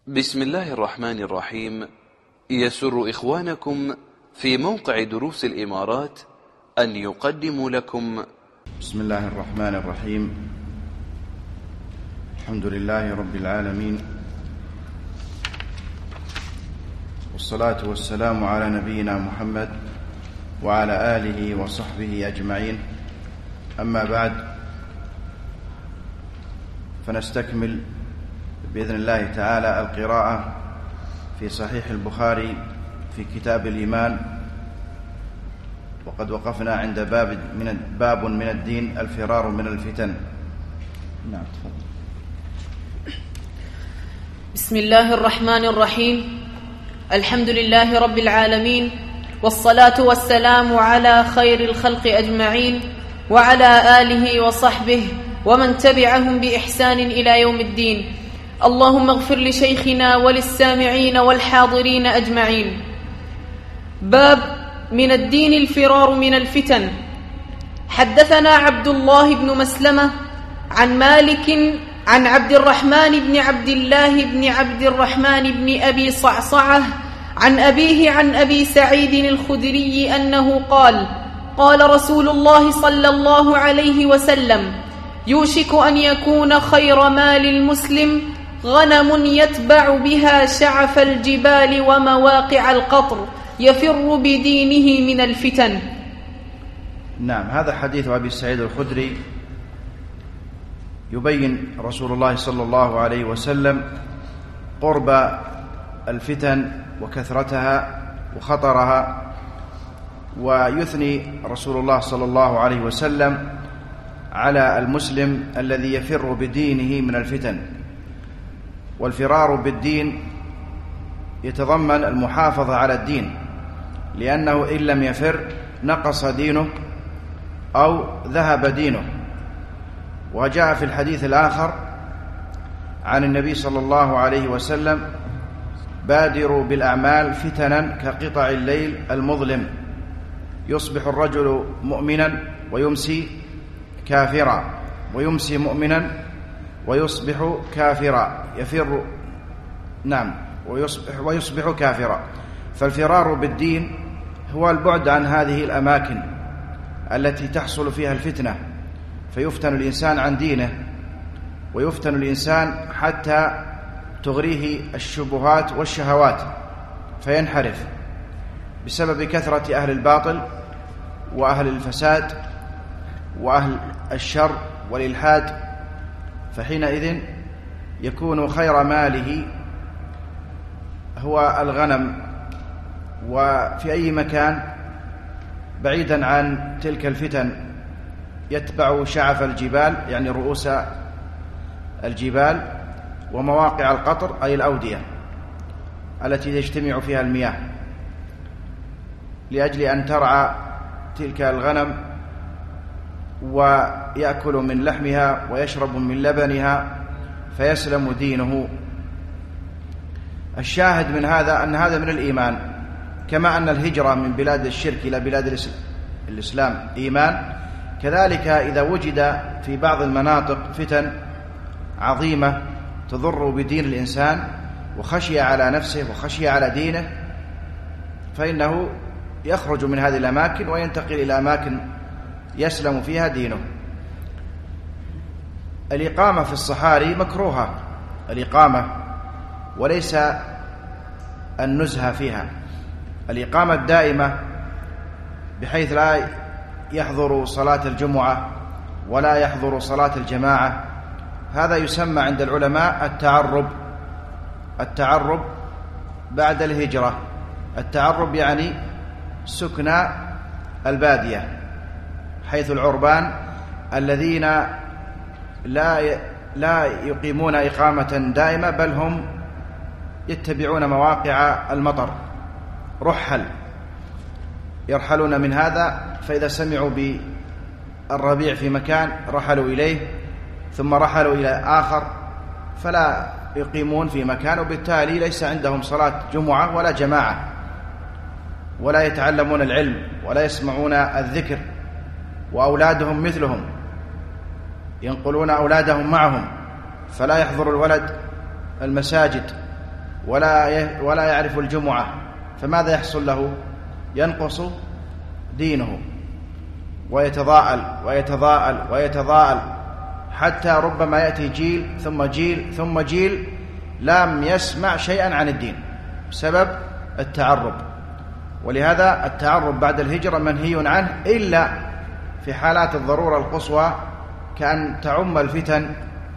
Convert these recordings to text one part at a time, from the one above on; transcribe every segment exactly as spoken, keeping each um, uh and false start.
بسم الله الرحمن الرحيم. يسر إخوانكم في موقع دروس الإمارات أن يقدموا لكم بسم الله الرحمن الرحيم. الحمد لله رب العالمين، والصلاة والسلام على نبينا محمد وعلى آله وصحبه أجمعين. أما بعد، فنستكمل بإذن الله تعالى القراءة في صحيح البخاري في كتاب الإيمان، وقد وقفنا عند باب من باب من الدين الفرار من الفتن. نعم تفضل. بسم الله الرحمن الرحيم. الحمد لله رب العالمين، والصلاة والسلام على خير الخلق أجمعين وعلى آله وصحبه ومن تبعهم بإحسان إلى يوم الدين. اللهم اغفر لشيخنا وللسامعين والحاضرين أجمعين. باب من الدين الفرار من الفتن. حدثنا عبد الله بن مسلمة عن مالك عن عبد الرحمن بن عبد الله بن عبد الرحمن بن أبي صعصعة عن أبيه عن أبي سعيد الخدري أنه قال: قال رسول الله صلى الله عليه وسلم: يوشك أن يكون خير مال المسلم غنم يتبع بها شعف الجبال ومواقع القطر يفر بدينه من الفتن. نعم، هذا حديث أبي سعيد الخدري يبين رسول الله صلى الله عليه وسلم قرب الفتن وكثرتها وخطرها، ويثني رسول الله صلى الله عليه وسلم على المسلم الذي يفر بدينه من الفتن. والفرار بالدين يتضمن المحافظة على الدين، لأنه إن لم يفر نقص دينه أو ذهب دينه. وجاء في الحديث الآخر عن النبي صلى الله عليه وسلم: بادروا بالأعمال فتنا كقطع الليل المظلم، يصبح الرجل مؤمنا ويمسي كافرا، ويمسي مؤمنا ويصبح كافرا، يفر نعم ويصبح, ويصبح كافرا. فالفرار بالدين هو البعد عن هذه الأماكن التي تحصل فيها الفتنة، فيفتن الإنسان عن دينه، ويفتن الإنسان حتى تغريه الشبهات والشهوات فينحرف بسبب كثرة أهل الباطل وأهل الفساد وأهل الشر والإلحاد. فحينئذ يكون خير ماله هو الغنم، وفي أي مكان بعيدا عن تلك الفتن يتبع شعف الجبال، يعني رؤوس الجبال، ومواقع القطر أي الأودية التي يجتمع فيها المياه، لأجل أن ترعى تلك الغنم ويأكل من لحمها ويشرب من لبنها فيسلم دينه. الشاهد من هذا أن هذا من الإيمان، كما أن الهجرة من بلاد الشرك إلى بلاد الإسلام إيمان، كذلك إذا وجد في بعض المناطق فتن عظيمة تضر بدين الإنسان وخشي على نفسه وخشي على دينه، فإنه يخرج من هذه الأماكن وينتقل إلى أماكن يسلم فيها دينه. الإقامة في الصحاري مكروهة، الإقامة وليس النزهة فيها. الإقامة الدائمة بحيث لا يحضر صلاة الجمعة ولا يحضر صلاة الجماعة، هذا يسمى عند العلماء التعرب. التعرب بعد الهجرة، التعرب يعني سكن البادية، حيث العربان الذين لا لا يقيمون إقامة دائمة، بل هم يتبعون مواقع المطر، رحل، يرحلون من هذا، فإذا سمعوا بالربيع في مكان رحلوا إليه، ثم رحلوا إلى آخر، فلا يقيمون في مكان، وبالتالي ليس عندهم صلاة جمعة ولا جماعة، ولا يتعلمون العلم ولا يسمعون الذكر، وأولادهم مثلهم ينقلون أولادهم معهم، فلا يحضر الولد المساجد ولا ولا يعرف الجمعة، فماذا يحصل له؟ ينقص دينه ويتضاءل ويتضاءل ويتضاءل حتى ربما يأتي جيل ثم جيل ثم جيل لم يسمع شيئا عن الدين بسبب التعرب. ولهذا التعرب بعد الهجرة منهي عنه إلا في حالات الضرورة القصوى، كأن تعم الفتن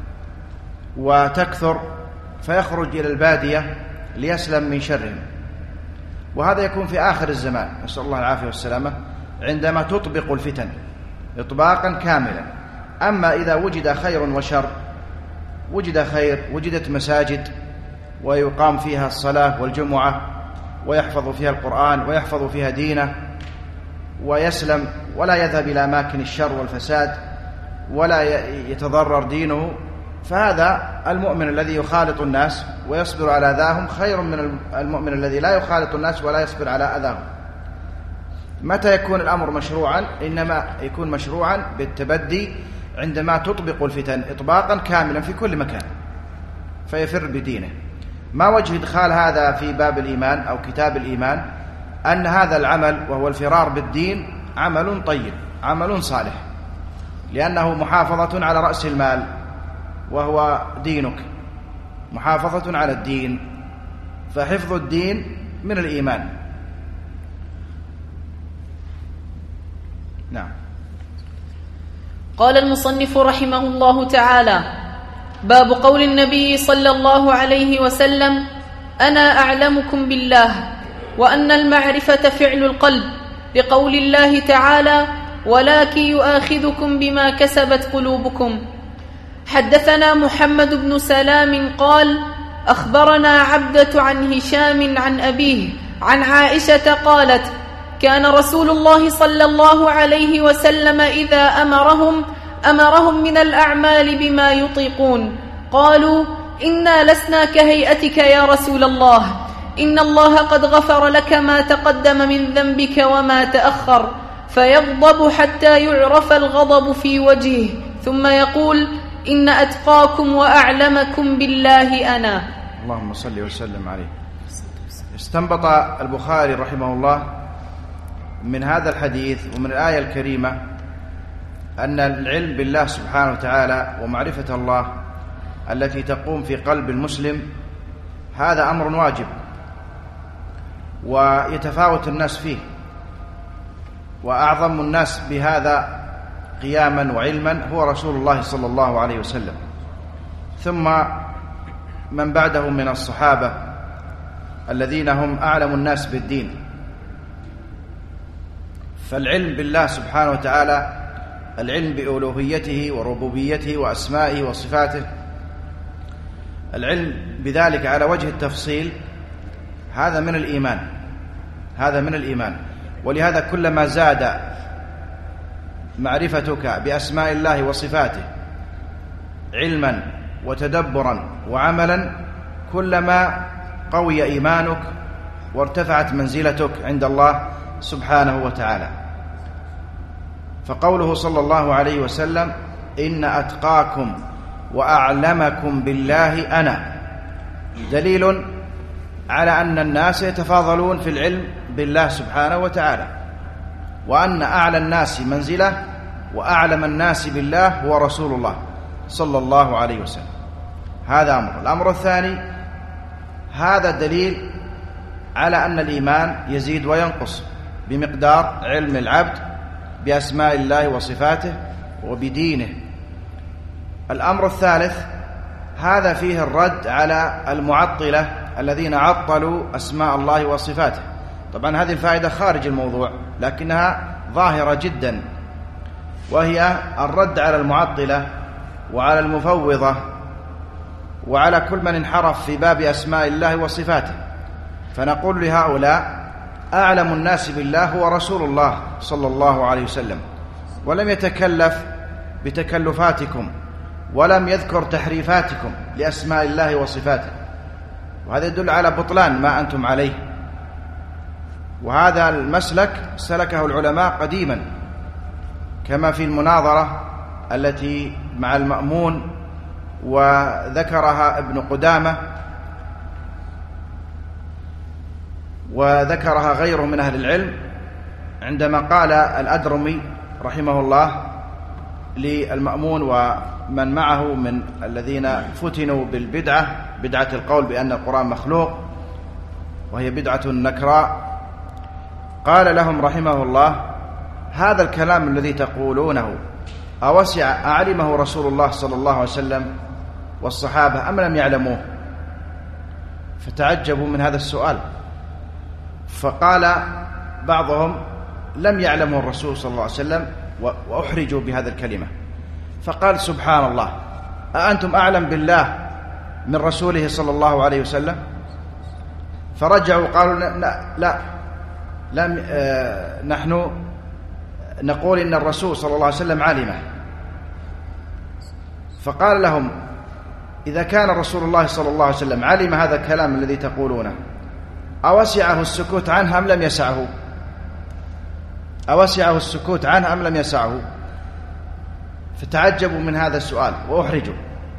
وتكثر فيخرج إلى البادية ليسلم من شرهم، وهذا يكون في آخر الزمان نسأل الله العافية والسلامة عندما تطبق الفتن إطباقا كاملا. أما إذا وجد خير وشر، وجد خير، وجدت مساجد ويقام فيها الصلاة والجمعة ويحفظ فيها القرآن ويحفظ فيها دينه ويسلم ولا يذهب إلى أماكن الشر والفساد ولا يتضرر دينه، فهذا المؤمن الذي يخالط الناس ويصبر على أذاهم خير من المؤمن الذي لا يخالط الناس ولا يصبر على أذاهم. متى يكون الأمر مشروعا؟ إنما يكون مشروعا بالتبدي عندما تطبق الفتن إطباقا كاملا في كل مكان فيفر بدينه. ما وجه إدخال هذا في باب الإيمان أو كتاب الإيمان؟ أن هذا العمل وهو الفرار بالدين عمل طيب، عمل صالح، لأنه محافظة على رأس المال وهو دينك، محافظة على الدين، فحفظ الدين من الإيمان. نعم. قال المصنف رحمه الله تعالى: باب قول النبي صلى الله عليه وسلم: أنا أعلمكم بالله، وأن المعرفة فعل القلب، لقول الله تعالى: ولكن يؤاخذكم بما كسبت قلوبكم. حدثنا محمد بن سلام قال: أخبرنا عبدة عن هشام عن أبيه عن عائشة قالت: كان رسول الله صلى الله عليه وسلم إذا أمرهم أمرهم من الأعمال بما يطيقون قالوا: إنا لسنا كهيئتك يا رسول الله، إن الله قد غفر لك ما تقدم من ذنبك وما تأخر، فيغضب حتى يعرف الغضب في وجهه، ثم يقول: إن أتقاكم وأعلمكم بالله أنا. اللهم صل وسلم عليه. استنبط البخاري رحمه الله من هذا الحديث ومن الآية الكريمة أن العلم بالله سبحانه وتعالى ومعرفة الله التي تقوم في قلب المسلم هذا أمر واجب، ويتفاوت الناس فيه، وأعظم الناس بهذا قياما وعلما هو رسول الله صلى الله عليه وسلم، ثم من بعده من الصحابة الذين هم أعلم الناس بالدين. فالعلم بالله سبحانه وتعالى، العلم بألوهيته وربوبيته وأسمائه وصفاته، العلم بذلك على وجه التفصيل، هذا من الإيمان، هذا من الإيمان. ولهذا كلما زاد معرفتك بأسماء الله وصفاته علما وتدبرا وعملا، كلما قوي إيمانك وارتفعت منزلتك عند الله سبحانه وتعالى. فقوله صلى الله عليه وسلم: إن أتقاكم وأعلمكم بالله أنا، دليل على أن الناس يتفاضلون في العلم بالله سبحانه وتعالى، وأن أعلى الناس منزلة وأعلم الناس بالله هو رسول الله صلى الله عليه وسلم. هذا أمر. الأمر الثاني، هذا دليل على أن الإيمان يزيد وينقص بمقدار علم العبد بأسماء الله وصفاته وبدينه. الأمر الثالث، هذا فيه الرد على المعطلة الذين عطلوا أسماء الله وصفاته. طبعا هذه الفائدة خارج الموضوع لكنها ظاهرة جدا، وهي الرد على المعطلة وعلى المفوضة وعلى كل من انحرف في باب أسماء الله وصفاته. فنقول لهؤلاء: أعلم الناس بالله هو رسول الله صلى الله عليه وسلم، ولم يتكلف بتكلفاتكم ولم يذكر تحريفاتكم لأسماء الله وصفاته، وهذا يدل على بطلان ما أنتم عليه. وهذا المسلك سلكه العلماء قديما، كما في المناظرة التي مع المأمون وذكرها ابن قدامة وذكرها غيره من أهل العلم عندما قال الأدرمي رحمه الله للمأمون ومن معه من الذين فتنوا بالبدعة، بدعة القول بأن القرآن مخلوق وهي بدعة نكراء، قال لهم رحمه الله: هذا الكلام الذي تقولونه أوسع أعلمه رسول الله صلى الله عليه وسلم والصحابة أم لم يعلموه؟ فتعجبوا من هذا السؤال، فقال بعضهم: لم يعلمه الرسول صلى الله عليه وسلم وأحرجوا بهذا الكلمة. فقال: سبحان الله، أأنتم أعلم بالله من رسوله صلى الله عليه وسلم؟ فرجعوا قالوا: لا, لا لم آه نحن نقول إن الرسول صلى الله عليه وسلم علمه. فقال لهم: إذا كان رسول الله صلى الله عليه وسلم علم هذا الكلام الذي تقولونه أوسعه السكوت عنه أم لم يسعه؟ أوسعه السكوت عنه أم لم يسعه؟ فتعجبوا من هذا السؤال وأحرجوا.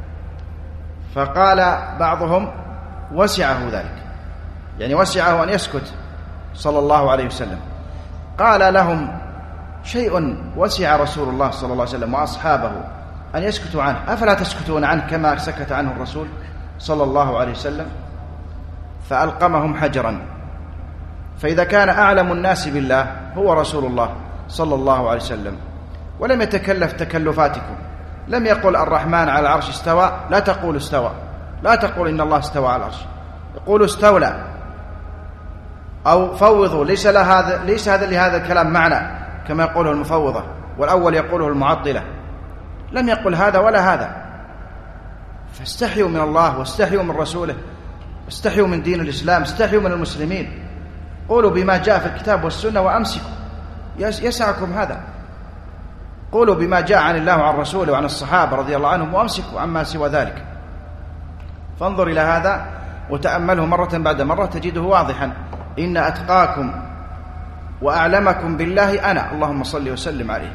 فقال بعضهم: وسعه ذلك، يعني وسعه أن يسكت صلى الله عليه وسلم. قال لهم: شيء وسع رسول الله صلى الله عليه وسلم وأصحابه أن يسكتوا عنه، أفلا تسكتون عنه كما سكت عنه الرسول صلى الله عليه وسلم؟ فألقمهم حجرا. فإذا كان أعلم الناس بالله هو رسول الله صلى الله عليه وسلم ولم يتكلف تكلفاتكم، لم يقل الرحمن على العرش استوى، لا تقول استوى، لا تقول إن الله استوى على العرش، يقول استولى أو فوضوا، ليس هذا ليس هذا لهذا الكلام معنى كما يقوله المفوضة والأول يقوله المعطلة، لم يقل هذا ولا هذا. فاستحيوا من الله واستحيوا من رسوله واستحيوا من دين الإسلام، استحيوا من المسلمين، قولوا بما جاء في الكتاب والسنة وأمسكوا، يسعكم هذا. قولوا بما جاء عن الله وعن رسوله وعن الصحابة رضي الله عنهم وأمسكوا عما سوى ذلك. فانظر إلى هذا وتأمله مرة بعد مرة تجده واضحا: إن أتقاكم وأعلمكم بالله أنا، اللهم صل وسلم عليه.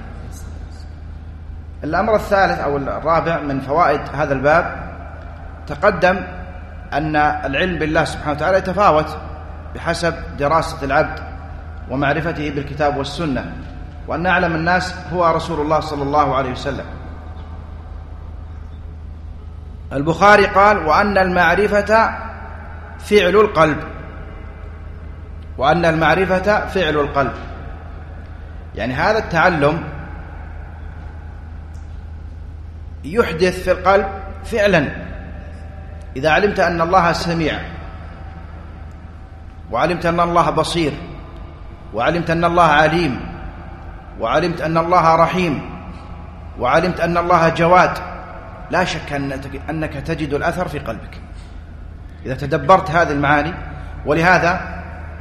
الأمر الثالث أو الرابع من فوائد هذا الباب، تقدم أن العلم بالله سبحانه وتعالى يتفاوت بحسب دراسة العبد ومعرفته بالكتاب والسنة، وأن أعلم الناس هو رسول الله صلى الله عليه وسلم. البخاري قال: وأن المعرفة فعل القلب، وأن المعرفة فعل القلب، يعني هذا التعلم يحدث في القلب فعلا. إذا علمت أن الله سميع، وعلمت أن الله بصير، وعلمت أن الله عليم، وعلمت أن الله رحيم، وعلمت أن الله جواد، لا شك أنك تجد الأثر في قلبك إذا تدبرت هذه المعاني. ولهذا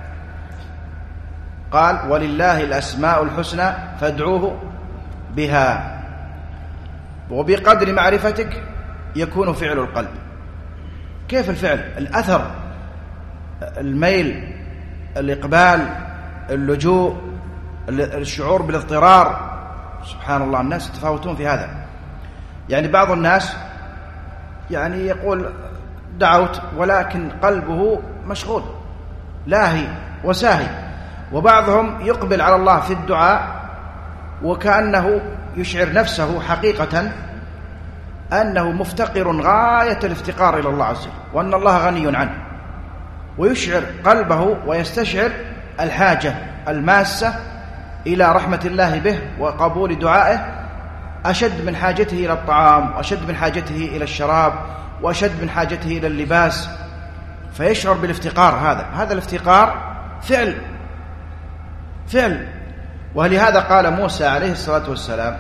قال: ولله الأسماء الحسنى فادعوه بها. وبقدر معرفتك يكون فعل القلب. كيف الفعل؟ الأثر، الميل، الإقبال، اللجوء، الشعور بالاضطرار. سبحان الله، الناس يتفاوتون في هذا. يعني بعض الناس يعني يقول دعوت ولكن قلبه مشغول لاهي وساهي، وبعضهم يقبل على الله في الدعاء وكأنه يشعر نفسه حقيقة أنه مفتقر غاية الافتقار إلى الله عز وجل، وأن الله غني عنه، ويشعر قلبه ويستشعر الحاجة الماسة إلى رحمة الله به وقبول دعائه، أشد من حاجته إلى الطعام، وأشد من حاجته إلى الشراب، وأشد من حاجته إلى اللباس، فيشعر بالافتقار. هذا هذا الافتقار فعل فعل ولهذا قال موسى عليه الصلاة والسلام: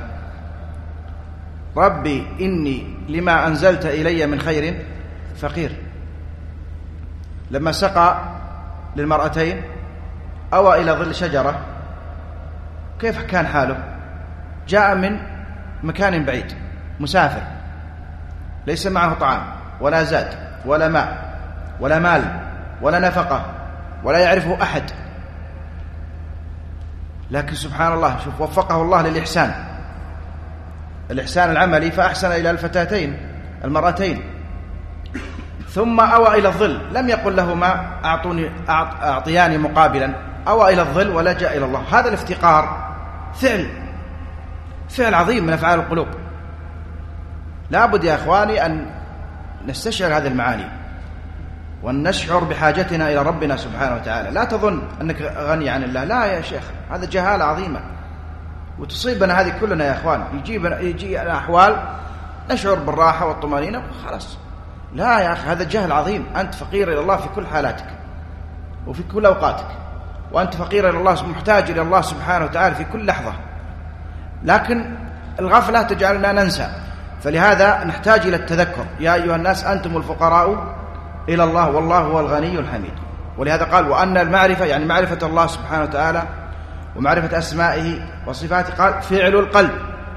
ربي إني لما أنزلت إلي من خير فقير. لما سقى للمرأتين أوى إلى ظل شجرة، كيف كان حاله؟ جاء من مكان بعيد، مسافر، ليس معه طعام ولا زاد ولا ماء ولا مال ولا نفقة ولا يعرفه أحد، لكن سبحان الله، شوف، وفقه الله للإحسان، الإحسان العملي، فأحسن إلى الفتاتين المرأتين، ثم أوى إلى الظل، لم يقل لهما أعطوني أعطياني مقابلا، أوى إلى الظل ولجأ إلى الله. هذا الافتقار فعل فعل عظيم من أفعال القلوب. لا بد يا أخواني أن نستشعر هذه المعاني وأن نشعر بحاجتنا إلى ربنا سبحانه وتعالى. لا تظن أنك غني عن الله، لا يا شيخ، هذا جهالة عظيمة وتصيبنا هذه كلنا يا أخوان. يجيب يجي أحوال نشعر بالراحة والطمأنينة خلاص. لا يا أخي، هذا جهل عظيم. أنت فقير إلى الله في كل حالاتك وفي كل أوقاتك، وأنت فقير إلى الله، محتاج إلى الله سبحانه وتعالى في كل لحظة، لكن الغفلة تجعلنا ننسى. فلهذا نحتاج إلى التذكر. يا أيها الناس أنتم الفقراء إلى الله والله هو الغني الحميد. ولهذا قال وأن المعرفة، يعني معرفة الله سبحانه وتعالى ومعرفة أسمائه وصفاته، قال فعل القلب.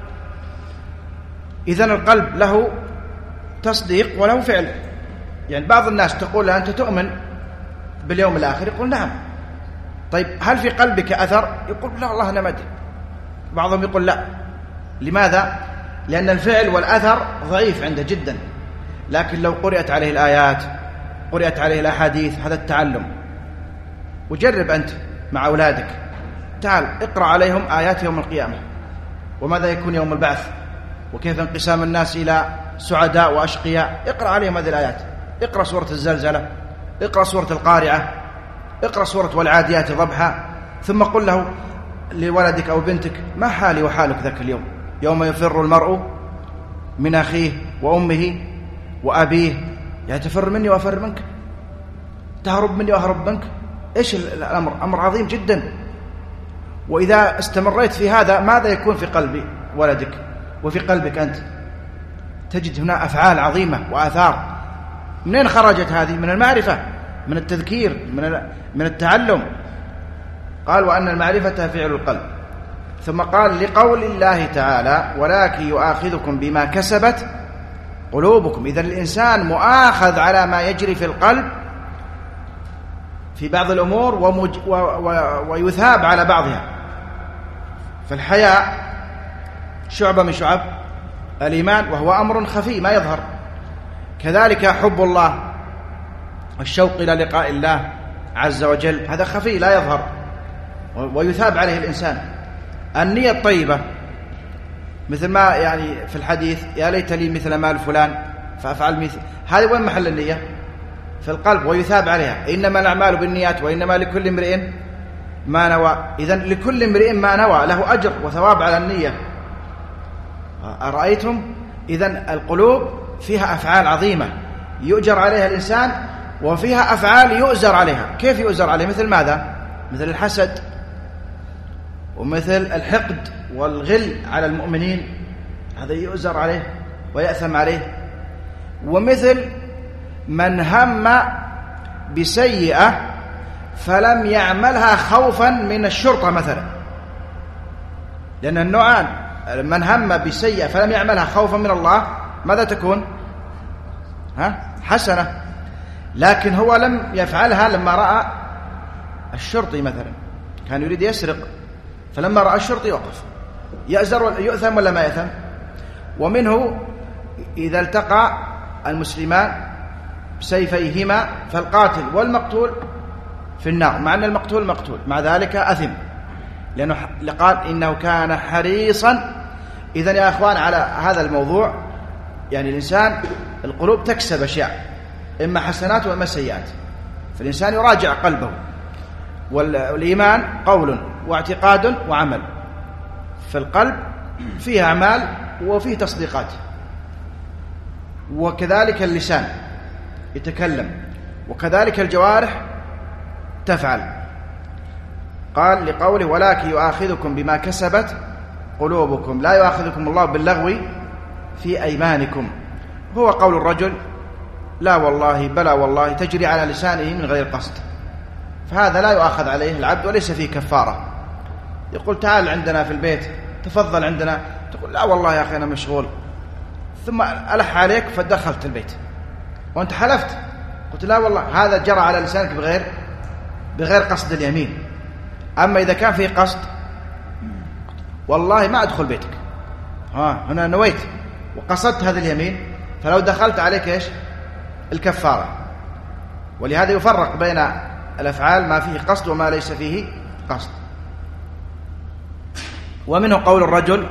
إذن القلب له تصديق وله فعل. يعني بعض الناس تقول أنت تؤمن باليوم الآخر، يقول نعم. طيب هل في قلبك أثر؟ يقول لا والله أنا ما أدري. بعضهم يقول لا. لماذا؟ لأن الفعل والأثر ضعيف عنده جدا. لكن لو قرأت عليه الآيات، قرأت عليه الأحاديث، هذا التعلم. وجرب أنت مع أولادك، تعال اقرأ عليهم آيات يوم القيامة، وماذا يكون يوم البعث، وكيف انقسام الناس إلى سعداء وأشقياء. اقرأ عليهم هذه الآيات. اقرأ سورة الزلزلة، اقرأ سورة القارعة، اقرأ سورة والعاديات ضبحا، ثم قل له لولدك أو بنتك ما حالي وحالك ذاك اليوم، يوم يفر المرء من أخيه وأمه وأبيه. يعني تفر مني وأفر منك، تهرب مني وأهرب منك. إيش الأمر؟ أمر عظيم جدا. وإذا استمريت في هذا ماذا يكون في قلب ولدك وفي قلبك أنت؟ تجد هنا أفعال عظيمة وآثار. منين خرجت هذه؟ من المعرفة، من التذكير، من من التعلم. قال وأن المعرفة فعل القلب. ثم قال لقول الله تعالى ولكن يؤاخذكم بما كسبت قلوبكم. إذا الإنسان مؤاخذ على ما يجري في القلب في بعض الأمور ومج... و... و... ويثاب على بعضها. فالحياء شعبة من شعب الإيمان، وهو أمر خفي ما يظهر. كذلك حب الله، الشوق إلى لقاء الله عز وجل، هذا خفي لا يظهر ويثاب عليه الإنسان. النية الطيبة، مثل ما يعني في الحديث يا ليت لي مثل مال فلان فأفعل مثل، هذه وين محل النية؟ في القلب، ويثاب عليها. إنما الأعمال بالنيات وإنما لكل امرئ ما نوى. إذن لكل امرئ ما نوى، له أجر وثواب على النية. أرأيتم؟ إذن القلوب فيها أفعال عظيمة يؤجر عليها الإنسان، وفيها أفعال يؤزر عليها. كيف يؤزر عليها؟ مثل ماذا؟ مثل الحسد، ومثل الحقد والغل على المؤمنين، هذا يؤزر عليه ويأثم عليه. ومثل من هم بسيئة فلم يعملها خوفا من الشرطة مثلا، لأن النوعان، من هم بسيئة فلم يعملها خوفا من الله ماذا تكون؟ ها؟ حسنة. لكن هو لم يفعلها لما رأى الشرطي مثلا، كان يريد يسرق، فلما رأى الشرطي وقف، يأزر يؤثم ولا ما يأثم؟ ومنه إذا التقى المسلمان بسيفيهما فالقاتل والمقتول في النار، مع أن المقتول مقتول، مع ذلك أثم، لأنه قال إنه كان حريصا. إذن يا أخوان على هذا الموضوع، يعني الإنسان القلوب تكسب أشياء، إما حسنات وإما سيئات، فالإنسان يراجع قلبه. والإيمان قول واعتقاد وعمل، في القلب فيه أعمال وفيه تصديقات. وكذلك اللسان يتكلم، وكذلك الجوارح تفعل. قال لقوله ولكن يؤاخذكم بما كسبت قلوبكم، لا يؤاخذكم الله باللغو في أيمانكم. هو قول الرجل لا والله بلا والله تجري على لسانه من غير قصد، فهذا لا يؤاخذ عليه العبد وليس فيه كفارة. يقول تعال عندنا في البيت، تفضل عندنا، تقول لا والله يا أخي أنا مشغول، ثم ألح عليك فدخلت البيت وأنت حلفت، قلت لا والله، هذا جرى على لسانك بغير بغير قصد اليمين. أما إذا كان فيه قصد، والله ما أدخل بيتك، ها هنا نويت وقصدت هذا اليمين، فلو دخلت عليك إيش؟ الكفارة. ولهذا يفرق بين الأفعال ما فيه قصد وما ليس فيه قصد. ومنه قول الرجل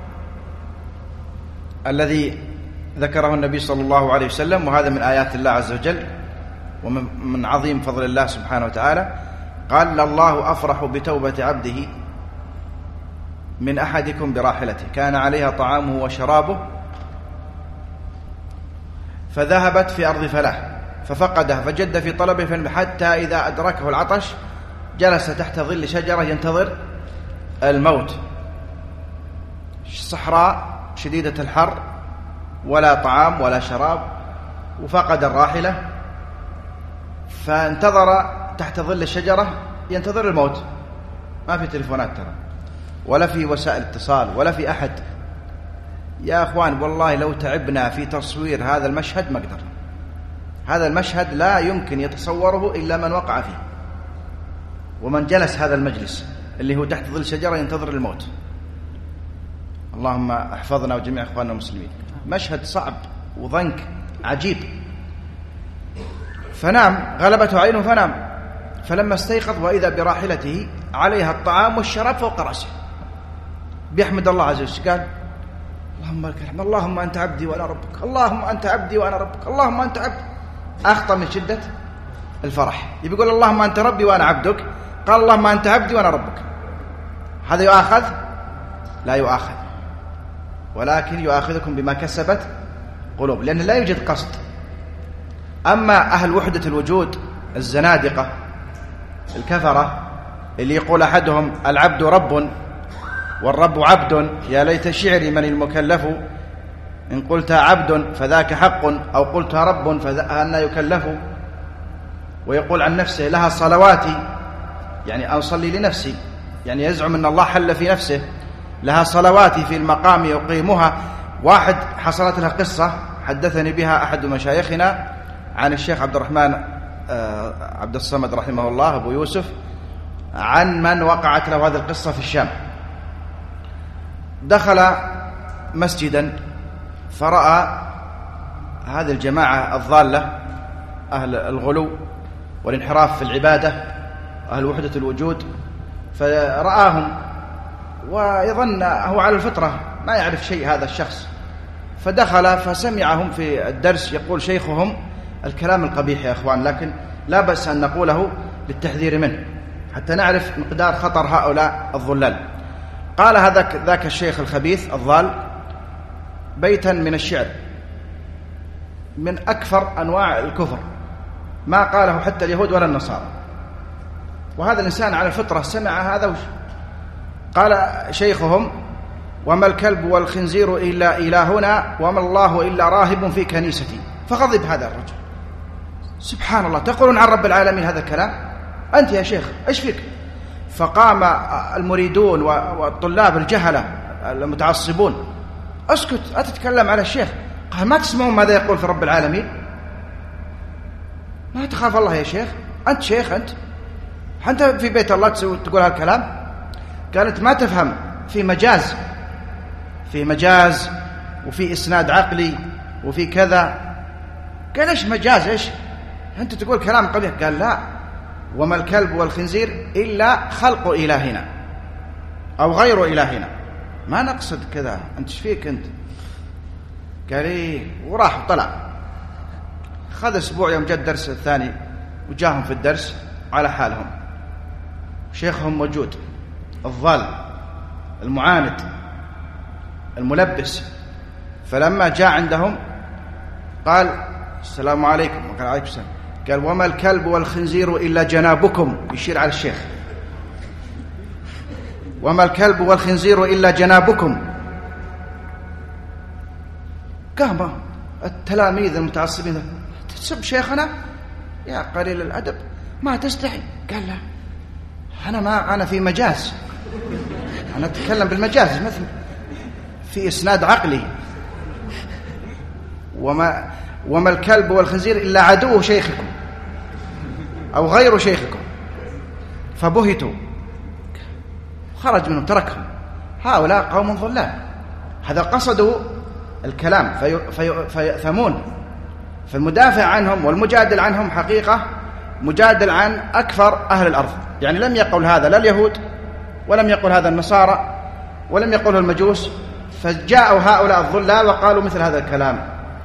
الذي ذكره النبي صلى الله عليه وسلم، وهذا من آيات الله عز وجل ومن عظيم فضل الله سبحانه وتعالى، قال: لله أفرح بتوبة عبده من أحدكم براحلته كان عليها طعامه وشرابه فذهبت في أرض فلاح ففقدها فجد في طلبه حتى إذا أدركه العطش جلس تحت ظل شجرة ينتظر الموت، صحراء شديدة الحر ولا طعام ولا شراب وفقد الراحلة، فانتظر تحت ظل الشجرة ينتظر الموت. ما في تلفونات ترى، ولا في وسائل اتصال، ولا في أحد. يا أخوان والله لو تعبنا في تصوير هذا المشهد ما قدر. هذا المشهد لا يمكن يتصوره إلا من وقع فيه ومن جلس هذا المجلس اللي هو تحت ظل شجرة ينتظر الموت. اللهم احفظنا وجميع إخواننا المسلمين. مشهد صعب وضنك عجيب. فنام، غلبته عينه فنام، فلما استيقظ وإذا براحلته عليها الطعام والشراب فوق رأسه، بيحمد الله عز وجل، قال: اللهم لك الحمد، اللهم أنت عبدي وأنا ربك، اللهم أنت عبدي وأنا ربك، اللهم أنت عبدي. أخطأ من شدة الفرح، يقول اللهم أنت ربي وأنا عبدك، قال اللهم أنت عبدي وأنا ربك. هذا يؤاخذ؟ لا يؤاخذ، ولكن يؤاخذكم بما كسبت قلوب، لأن لا يوجد قصد. أما أهل وحدة الوجود الزنادقة الكفرة اللي يقول أحدهم العبد رب والرب عبد، يا ليت شعري من المكلف، إن قلت عبد فذاك حق أو قلت رب فأنا يكلف. ويقول عن نفسه لها صلواتي، يعني أصلي لنفسي، يعني يزعم أن الله حل في نفسه، لها صلواتي في المقام يقيمها. واحد حصلت لها قصة حدثني بها أحد مشايخنا عن الشيخ عبد الرحمن عبد الصمد رحمه الله أبو يوسف، عن من وقعت له هذه القصة في الشام. دخل مسجدا فرأى هذه الجماعة الضالة أهل الغلو والانحراف في العبادة، أهل وحدة الوجود، فرآهم ويظن هو على الفطرة ما يعرف شيء هذا الشخص، فدخل فسمعهم في الدرس يقول شيخهم الكلام القبيح يا أخوان، لكن لا بأس أن نقوله للتحذير منه حتى نعرف مقدار خطر هؤلاء الضلال. قال هذاك ذاك الشيخ الخبيث الضال بيتا من الشعر من أكثر أنواع الكفر ما قاله حتى اليهود ولا النصارى، وهذا الإنسان على الفطرة سمع هذا وش قال شيخهم: وما الكلب والخنزير إلا إلهنا وما الله إلا راهب في كنيستي. فغضب هذا الرجل: سبحان الله، تقولون عن رب العالمين هذا الكلام أنت يا شيخ، إيش فيك؟ فقام المريدون والطلاب الجهلة المتعصبون: اسكت، أتتكلم على الشيخ. قال: ما تسمعون ماذا يقول في رب العالمين؟ ما تخاف الله يا شيخ؟ أنت شيخ، أنت أنت في بيت الله تقول هالكلام؟ قالت: ما تفهم، في مجاز، في مجاز وفي إسناد عقلي وفي كذا. قال: إيش مجاز؟ إيش أنت تقول كلام قبيح؟ قال: لا، وما الكلب والخنزير إلا خلق إلهنا أو غير إلهنا، ما نقصد كذا، أنت ايش فيك أنت؟ قال: إيه. وراح طلع. خذ أسبوع يوم جاء الدرس الثاني وجاهم في الدرس على حالهم، شيخهم موجود الضال المعاند الملبس. فلما جاء عندهم قال: السلام عليكم. وقال: عليكم السلام. قال: وما الكلب والخنزير إلا جنابكم، يشير على الشيخ، وما الكلب والخنزير إلا جنابكم. قام التلاميذ المتعصبين: تسب شيخنا يا قليل الأدب، ما تستحي؟ قال: لا، أنا ما أنا في مجاز، أنا أتكلم بالمجاز مثل في إسناد عقلي. وما وما الكلب والخنزير إلا عدو شيخكم أو غير شيخكم. فبهتوا، خرج منهم تركهم. هؤلاء قوم ضلال، هذا قصدوا الكلام في في فيأثمون. فالمدافع عنهم والمجادل عنهم حقيقة مجادل عن أكثر أهل الأرض، يعني لم يقل هذا لا اليهود ولم يقل هذا النصارى ولم يقله المجوس، فجاءوا هؤلاء الظلال وقالوا مثل هذا الكلام.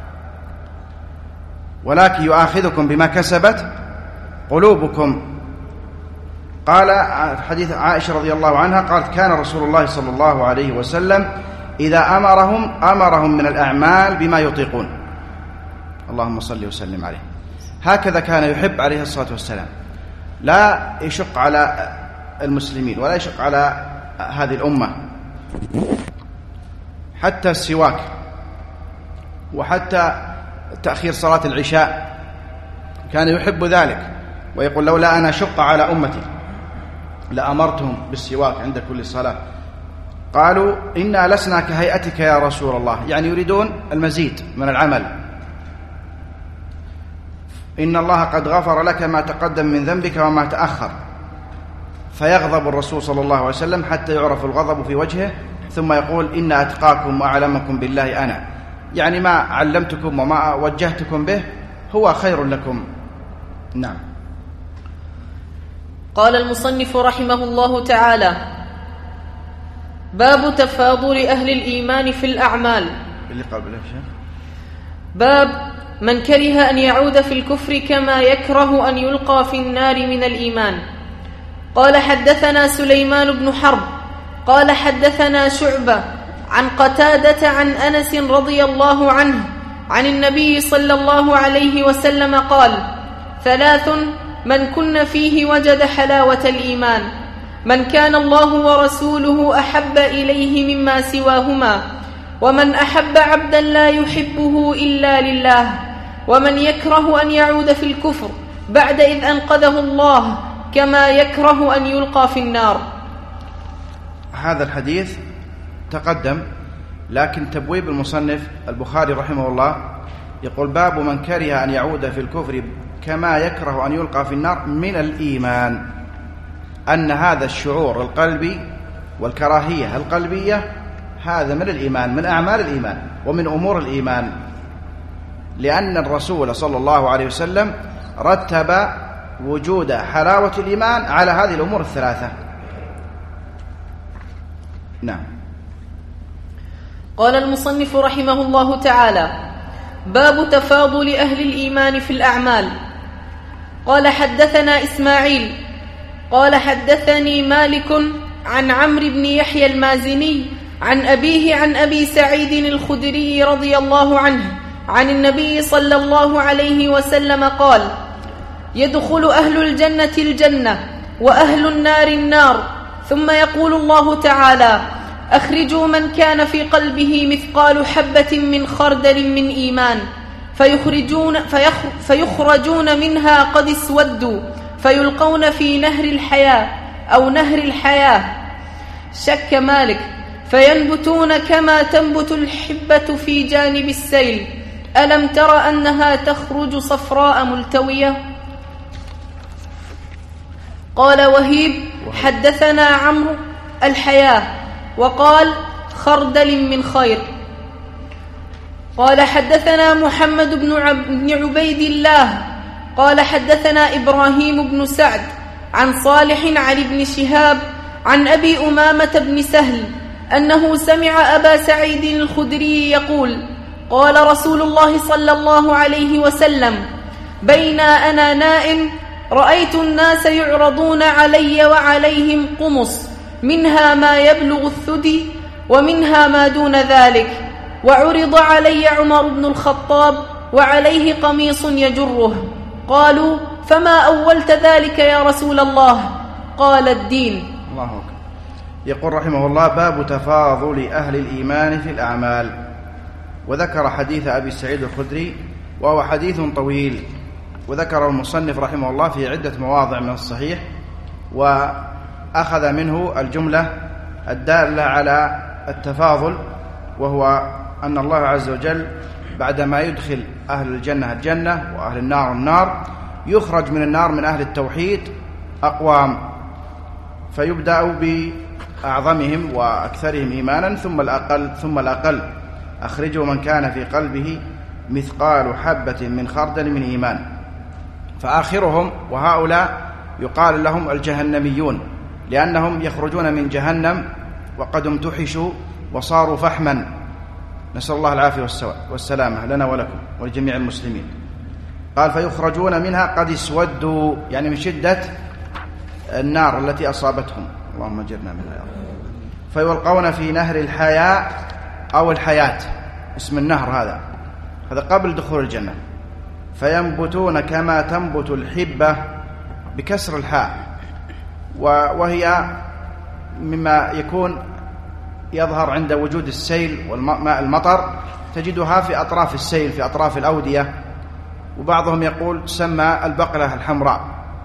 ولكن يؤاخذكم بما كسبت قلوبكم. قال حديث عائشة رضي الله عنها قالت كان رسول الله صلى الله عليه وسلم إذا أمرهم أمرهم من الأعمال بما يطيقون. اللهم صل وسلم عليه. هكذا كان يحب عليه الصلاة والسلام، لا يشق على المسلمين ولا يشق على هذه الأمة، حتى السواك وحتى تأخير صلاة العشاء كان يحب ذلك، ويقول لولا أنا شق على أمتي لأمرتهم بالسواك عند كل صلاة. قالوا إنا لسنا كهيئتك يا رسول الله، يعني يريدون المزيد من العمل. إن الله قد غفر لك ما تقدم من ذنبك وما تأخر، فيغضب الرسول صلى الله عليه وسلم حتى يعرف الغضب في وجهه، ثم يقول إن أتقاكم وأعلمكم بالله أنا، يعني ما علمتكم وما وجهتكم به هو خير لكم. نعم. قال المصنف رحمه الله تعالى: باب تفاضل أهل الإيمان في الأعمال. اللي قبل شيخ باب من كره أن يعود في الكفر كما يكره أن يلقى في النار من الإيمان. قال حدثنا سليمان بن حرب قال حدثنا شعبة عن قتادة عن أنس رضي الله عنه عن النبي صلى الله عليه وسلم قال: ثلاث من كن فيه وجد حلاوة الإيمان: من كان الله ورسوله أحب إليه مما سواهما، ومن أحب عبدا لا يحبه إلا لله، ومن يكره أن يعود في الكفر بعد إذ أنقذه الله كما يكره أن يلقى في النار. هذا الحديث تقدم، لكن تبويب المصنف البخاري رحمه الله يقول: باب من كره أن يعود في الكفر كما يكره أن يلقى في النار من الإيمان، أن هذا الشعور القلبي والكراهية القلبية هذا من الإيمان، من أعمال الإيمان ومن أمور الإيمان، لأن الرسول صلى الله عليه وسلم رتب وجود حلاوة الإيمان على هذه الأمور الثلاثة. نعم. قال المصنف رحمه الله تعالى: باب تفاضل أهل الإيمان في الأعمال. قال حدثنا إسماعيل قال حدثني مالك عن عمرو بن يحيى المازني عن أبيه عن أبي سعيد الخدري رضي الله عنه عن النبي صلى الله عليه وسلم قال: يدخل أهل الجنة الجنة وأهل النار النار، ثم يقول الله تعالى: أخرجوا من كان في قلبه مثقال حبة من خردل من إيمان، فيخرجون, فيخر فيخرجون منها قد اسودوا، فيلقون في نهر الحياة أو نهر الحياة. شك مالك: فينبتون كما تنبت الحبة في جانب السيل، ألم تر أنها تخرج صفراء ملتوية؟ قال وهيب: حدثنا عمرو الحياة، وقال: خردل من خير. قال حدثنا محمد بن عبيد الله قال حدثنا إبراهيم بن سعد عن صالح عن ابن شهاب عن أبي أمامة بن سهل أنه سمع أبا سعيد الخدري يقول: قال رسول الله صلى الله عليه وسلم: بين أنا نائم رأيت الناس يعرضون علي وعليهم قمص، منها ما يبلغ الثدي ومنها ما دون ذلك، وعرض علي عمر بن الخطاب وعليه قميص يجره. قالوا: فما أولت ذلك يا رسول الله؟ قال: الدين. الله أكبر. يقول رحمه الله: باب تفاضل أهل الإيمان في الأعمال. وذكر حديث أبي سعيد الخدري، وهو حديث طويل، وذكر المصنف رحمه الله في عدة مواضع من الصحيح، وأخذ منه الجملة الدالة على التفاضل، وهو أن الله عز وجل بعدما يدخل أهل الجنة الجنة وأهل النار النار، يخرج من النار من أهل التوحيد أقوام، فيبدأ بأعظمهم وأكثرهم إيمانا ثم الأقل ثم الأقل. أخرجوا من كان في قلبه مثقال حبة من خردل من إيمان. فآخرهم وهؤلاء يقال لهم الجهنميون، لأنهم يخرجون من جهنم وقد امتحشوا وصاروا فحما، نسأل الله العافية والسلامة لنا ولكم ولجميع المسلمين. قال فيخرجون منها قد اسودوا، يعني من شدة النار التي أصابتهم، اللهم اجرنا منها يا رب. فيلقون في نهر الحياة أو الحياة، اسم النهر هذا هذا قبل دخول الجنة. فينبتون كما تنبت الحبة بكسر الحاء، وهي مما يكون يظهر عند وجود السيل والماء المطر، تجدها في أطراف السيل في أطراف الأودية، وبعضهم يقول تسمى البقلة الحمراء،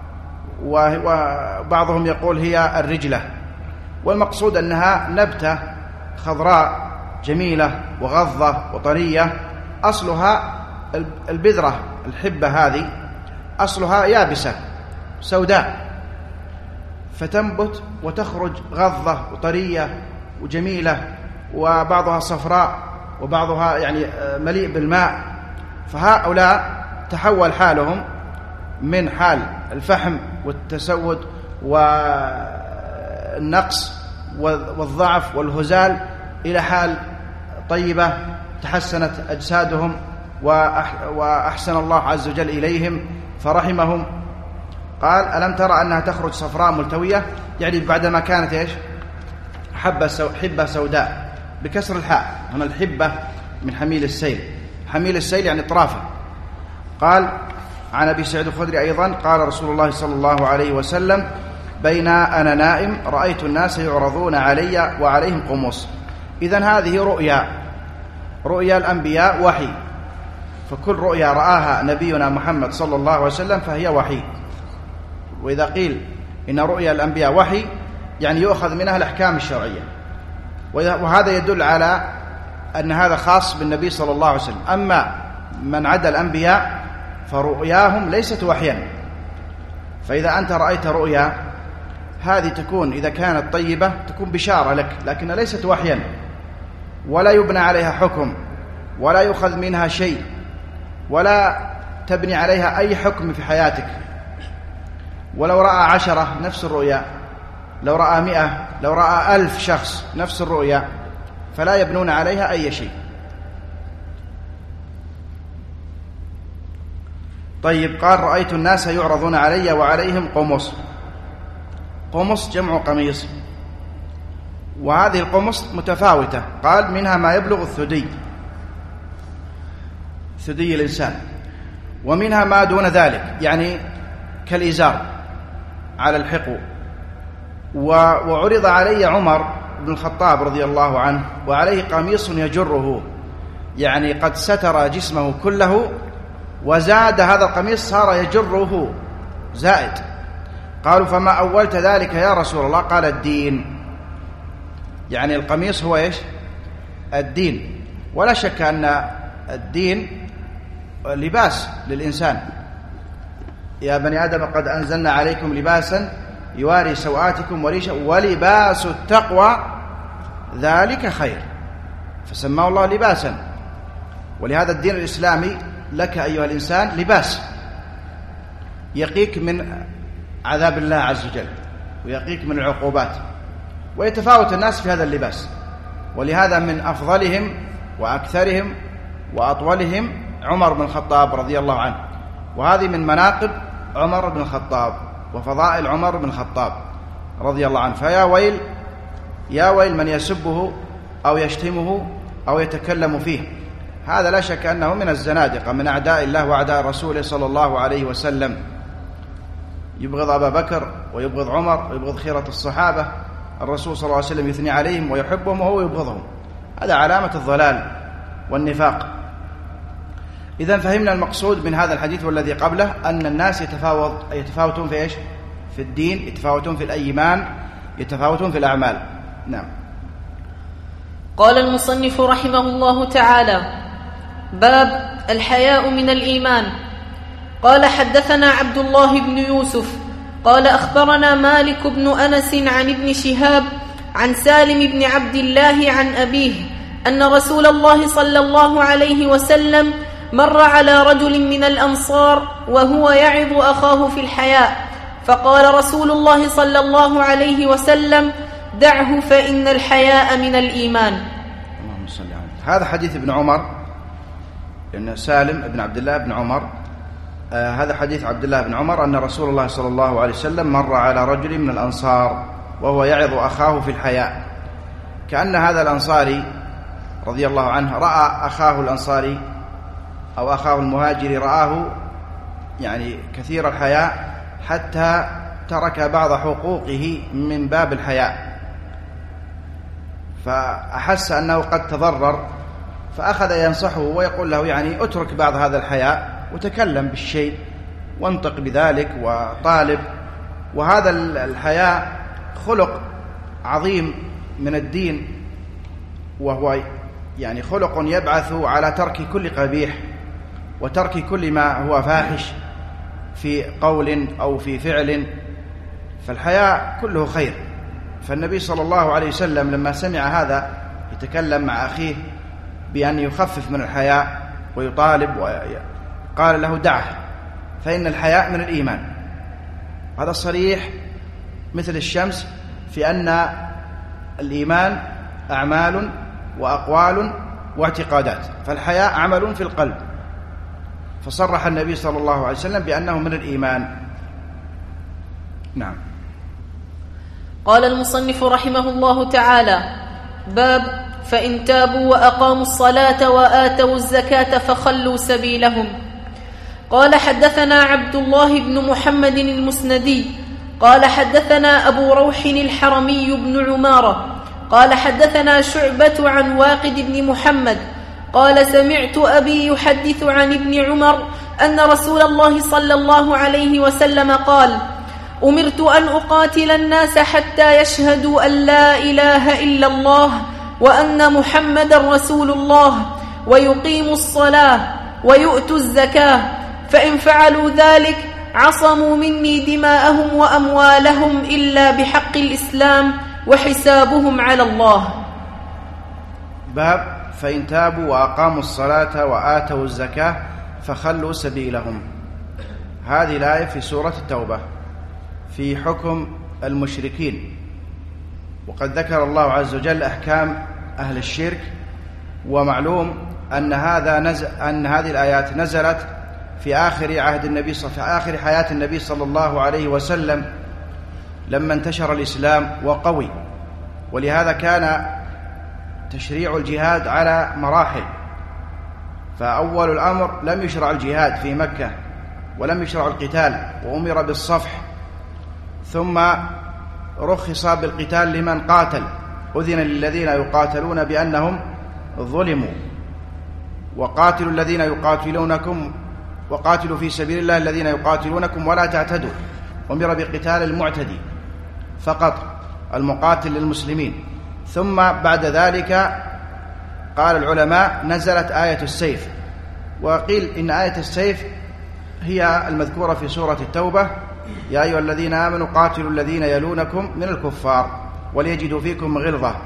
وبعضهم يقول هي الرجلة. والمقصود أنها نبتة خضراء جميلة وغضة وطرية، أصلها البذرة الحبة هذه أصلها يابسة سوداء، فتنبت وتخرج غضة وطرية وجميلة، وبعضها صفراء وبعضها يعني مليء بالماء. فهؤلاء تحول حالهم من حال الفحم والتسود والنقص والضعف والهزال إلى حال طيبة، تحسنت أجسادهم وأحسن الله عز وجل إليهم فرحمهم. قال ألم ترى أنها تخرج صفراء ملتوية، يعني بعدما كانت إيش حبة, سو... حبة سوداء بكسر الحاء. هنا الحبة من حميل السيل، حميل السيل يعني طرافة. قال عن أبي سعيد الخدري أيضا قال رسول الله صلى الله عليه وسلم بين أنا نائم رأيت الناس يعرضون علي وعليهم قمص. إذن هذه رؤيا، رؤيا الأنبياء وحي، فكل رؤيا رآها نبينا محمد صلى الله عليه وسلم فهي وحي. وإذا قيل إن رؤيا الأنبياء وحي يعني يؤخذ منها الأحكام الشرعية، وهذا يدل على أن هذا خاص بالنبي صلى الله عليه وسلم. أما من عدا الأنبياء فرؤياهم ليست وحيا. فإذا أنت رأيت رؤيا هذه تكون إذا كانت طيبة تكون بشارة لك، لكن ليست وحيا، ولا يبنى عليها حكم، ولا يؤخذ منها شيء، ولا تبني عليها أي حكم في حياتك. ولو رأى عشرة نفس الرؤيا، لو رأى مئة، لو رأى ألف شخص نفس الرؤيا، فلا يبنون عليها أي شيء. طيب قال رأيت الناس يعرضون علي وعليهم قمص. قمص جمع قميص، وهذه القمص متفاوتة. قال منها ما يبلغ الثدي، ثدي الإنسان، ومنها ما دون ذلك يعني كالإزار على الحقو. وعرض علي عمر بن الخطاب رضي الله عنه وعليه قميص يجره، يعني قد ستر جسمه كله وزاد هذا القميص صار يجره زائد. قالوا فما أولت ذلك يا رسول الله؟ قال الدين، يعني القميص هو إيش؟ الدين. ولا شك أن الدين لباس للإنسان. يا بني آدم قد أنزلنا عليكم لباسا يواري سوآتكم وريشا ولباس التقوى ذلك خير، فسماه الله لباسا. ولهذا الدين الإسلامي لك أيها الإنسان لباس يقيك من عذاب الله عز وجل ويقيك من العقوبات، ويتفاوت الناس في هذا اللباس. ولهذا من أفضلهم وأكثرهم وأطولهم عمر بن الخطاب رضي الله عنه، وهذه من مناقب عمر بن الخطاب وفضائل عمر بن الخطاب رضي الله عنه. فيا ويل يا ويل من يسبه أو يشتمه أو يتكلم فيه، هذا لا شك أنه من الزنادقة، من أعداء الله وأعداء رسوله صلى الله عليه وسلم. يبغض أبا بكر ويبغض عمر ويبغض خيرة الصحابة، الرسول صلى الله عليه وسلم يثني عليهم ويحبهم وهو يبغضهم، هذا علامة الضلال والنفاق. إذن فهمنا المقصود من هذا الحديث والذي قبله، أن الناس يتفاوت يتفاوتون في إيش؟ في الدين، يتفاوتون في الإيمان، يتفاوتون في الأعمال. نعم. قال المصنف رحمه الله تعالى: باب الحياء من الإيمان. قال حدثنا عبد الله بن يوسف قال أخبرنا مالك بن أنس عن ابن شهاب عن سالم بن عبد الله عن أبيه أن رسول الله صلى الله عليه وسلم مر على رجل من الأنصار وهو يعظ أخاه في الحياء، فقال رسول الله صلى الله عليه وسلم: دعه فإن الحياء من الإيمان. اللهم صل على. هذا حديث ابن عمر، إن سالم بن عبد الله بن عمر، آه هذا حديث عبد الله بن عمر أن رسول الله صلى الله عليه وسلم مر على رجل من الأنصار وهو يعظ أخاه في الحياء، كأن هذا الأنصاري رضي الله عنه رأى أخاه الأنصاري أو أخاه المهاجر رآه يعني كثير الحياء حتى ترك بعض حقوقه من باب الحياء، فأحس أنه قد تضرر، فأخذ ينصحه ويقول له يعني اترك بعض هذا الحياء وتكلم بالشيء وانطق بذلك وطالب. وهذا الحياء خلق عظيم من الدين، وهو يعني خلق يبعث على ترك كل قبيح وترك كل ما هو فاحش في قول أو في فعل، فالحياء كله خير. فالنبي صلى الله عليه وسلم لما سمع هذا يتكلم مع أخيه بأن يخفف من الحياء ويطالب وقال له: دعه فإن الحياء من الإيمان. هذا صريح مثل الشمس في أن الإيمان أعمال وأقوال واعتقادات، فالحياء عمل في القلب، فصرح النبي صلى الله عليه وسلم بأنه من الإيمان. نعم. قال المصنف رحمه الله تعالى: باب فإن تابوا وأقاموا الصلاة وآتوا الزكاة فخلوا سبيلهم. قال: حدثنا عبد الله بن محمد المسندي قال: حدثنا أبو روح الحرمي بن عمارة قال: حدثنا شعبة عن واقد بن محمد قال: سمعت أبي يحدث عن ابن عمر أن رسول الله صلى الله عليه وسلم قال: أمرت أن أقاتل الناس حتى يشهدوا أن لا إله إلا الله وأن محمدا رسول الله ويقيموا الصلاة ويؤتوا الزكاة، فإن فعلوا ذلك عصموا مني دماءهم وأموالهم إلا بحق الإسلام وحسابهم على الله. باب فإن تابوا وأقاموا الصلاة وآتوا الزكاة فخلوا سبيلهم. هذه الآية في سورة التوبة في حكم المشركين، وقد ذكر الله عز وجل أحكام أهل الشرك. ومعلوم أن هذا نزل أن هذه الآيات نزلت في آخر عهد النبي في آخر حياة النبي صلى الله عليه وسلم لما انتشر الإسلام وقوي، ولهذا كان تشريع الجهاد على مراحل. فأول الأمر لم يشرع الجهاد في مكة ولم يشرع القتال وأمر بالصفح، ثم رخص بالقتال لمن قاتل، أذن للذين يقاتلون بأنهم ظلموا، وقاتلوا الذين يقاتلونكم وقاتلوا في سبيل الله الذين يقاتلونكم ولا تعتدوا. أمر بقتال المعتدي فقط، المقاتل للمسلمين. ثم بعد ذلك قال العلماء نزلت آية السيف، وقيل إن آية السيف هي المذكورة في سورة التوبة: يا أيها الذين آمنوا قاتلوا الذين يلونكم من الكفار وليجدوا فيكم غلظة.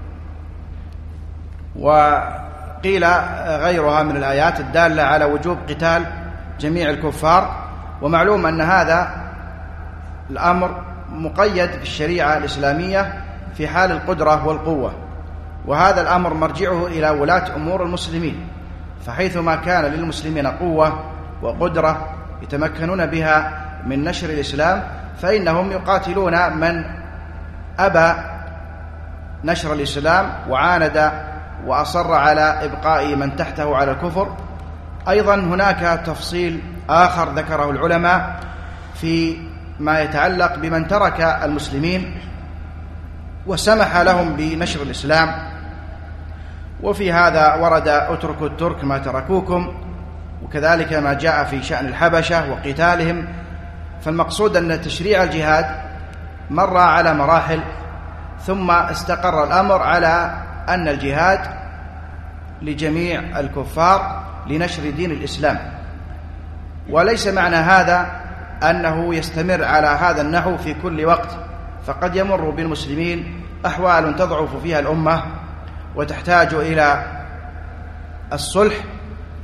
وقيل غيرها من الآيات الدالة على وجوب قتال جميع الكفار. ومعلوم أن هذا الأمر مقيد في الشريعة الإسلامية في حال القدرة والقوة، وهذا الأمر مرجعه إلى ولاة أمور المسلمين، فحيثما كان للمسلمين قوة وقدرة يتمكنون بها من نشر الإسلام فإنهم يقاتلون من أبى نشر الإسلام وعاند وأصر على إبقاء من تحته على الكفر. أيضا هناك تفصيل آخر ذكره العلماء في ما يتعلق بمن ترك المسلمين وسمح لهم بنشر الإسلام، وفي هذا ورد اتركوا الترك ما تركوكم، وكذلك ما جاء في شأن الحبشة وقتالهم. فالمقصود أن تشريع الجهاد مر على مراحل، ثم استقر الأمر على أن الجهاد لجميع الكفار لنشر دين الإسلام. وليس معنى هذا أنه يستمر على هذا النحو في كل وقت، فقد يمر بالمسلمين أحوال تضعف فيها الأمة وتحتاج إلى الصلح،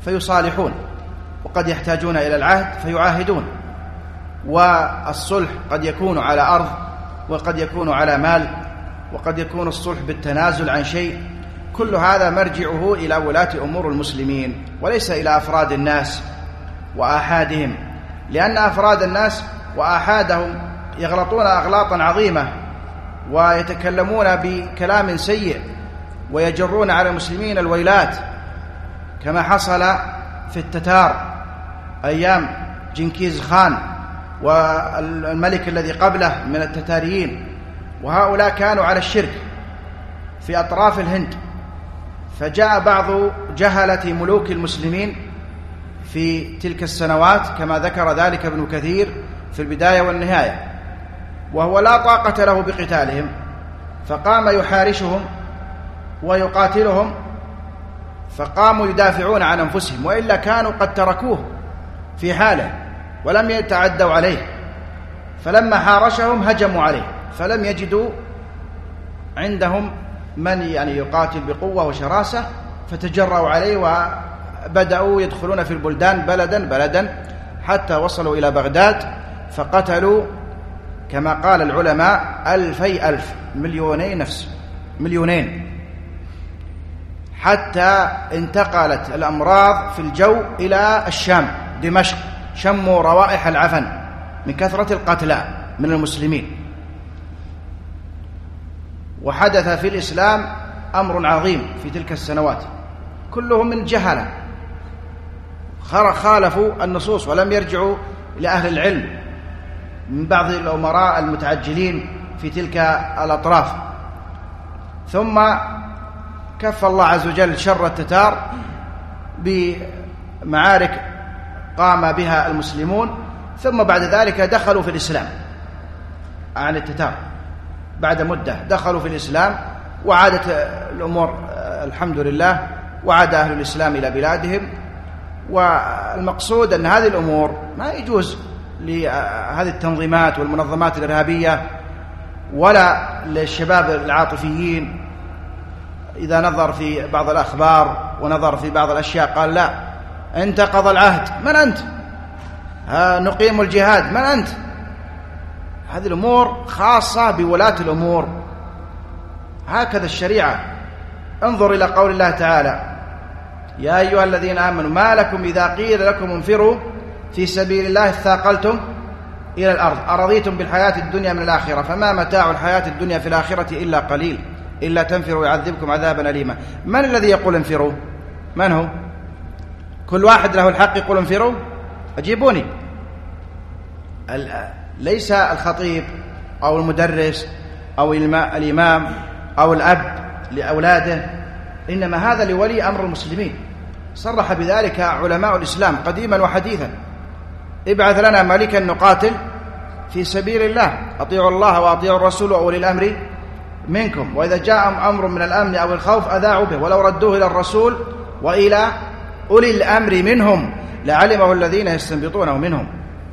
فيصالحون، وقد يحتاجون إلى العهد فيعاهدون، والصلح قد يكون على أرض وقد يكون على مال، وقد يكون الصلح بالتنازل عن شيء. كل هذا مرجعه إلى ولاة أمور المسلمين وليس إلى أفراد الناس وآحادهم، لأن أفراد الناس وآحادهم يغلطون أغلاطا عظيمة ويتكلمون بكلام سيء ويجرون على المسلمين الويلات، كما حصل في التتار أيام جنكيز خان والملك الذي قبله من التتاريين، وهؤلاء كانوا على الشرك في أطراف الهند. فجاء بعض جهلة ملوك المسلمين في تلك السنوات كما ذكر ذلك ابن كثير في البداية والنهاية، وهو لا طاقة له بقتالهم، فقام يحارشهم ويقاتلهم، فقاموا يدافعون عن أنفسهم، وإلا كانوا قد تركوه في حاله ولم يتعدوا عليه. فلما حارشهم هجموا عليه، فلم يجدوا عندهم من يعني يقاتل بقوة وشراسة، فتجرأوا عليه وبدأوا يدخلون في البلدان بلدا بلدا حتى وصلوا إلى بغداد، فقتلوا كما قال العلماء ألفي ألف، مليوني نفس، مليونين، حتى انتقلت الأمراض في الجو إلى الشام، دمشق، شموا روائح العفن من كثرة القتلى من المسلمين. وحدث في الإسلام أمر عظيم في تلك السنوات، كلهم من جهلة خالفوا النصوص ولم يرجعوا لأهل العلم من بعض الأمراء المتعجلين في تلك الأطراف. ثم كف الله عز وجل شر التتار بمعارك قام بها المسلمون، ثم بعد ذلك دخلوا في الإسلام عن التتار، بعد مدة دخلوا في الإسلام وعادت الأمور الحمد لله، وعاد أهل الإسلام إلى بلادهم. والمقصود أن هذه الأمور ما يجوز لهذه التنظيمات والمنظمات الإرهابية ولا للشباب العاطفيين إذا نظر في بعض الأخبار ونظر في بعض الأشياء قال لا أنت قضى العهد، من أنت؟ ها نقيم الجهاد، من أنت؟ هذه الأمور خاصة بولاة الأمور، هكذا الشريعة. انظر إلى قول الله تعالى يا أيها الذين آمنوا ما لكم إذا قيل لكم انفروا في سبيل الله اثاقلتم إلى الأرض أرضيتم بالحياة الدنيا من الآخرة فما متاع الحياة الدنيا في الآخرة إلا قليل إلا تنفروا يعذبكم عذابا أليما. من الذي يقول انفروا؟ من هو؟ كل واحد له الحق يقول انفروا؟ أجيبوني. ليس الخطيب أو المدرس أو الإمام أو الأب لأولاده، إنما هذا لولي أمر المسلمين، صرح بذلك علماء الإسلام قديما وحديثا. ابعث لنا ملكا نقاتل في سبيل الله، أطيعوا الله وأطيعوا الرسول وأولي الأمر منكم، وإذا جاءهم أمر من الأمن أو الخوف أذاعوا به ولو ردوه إلى الرسول وإلى أولي الأمر منهم لعلمه الذين يستنبطونه منهم.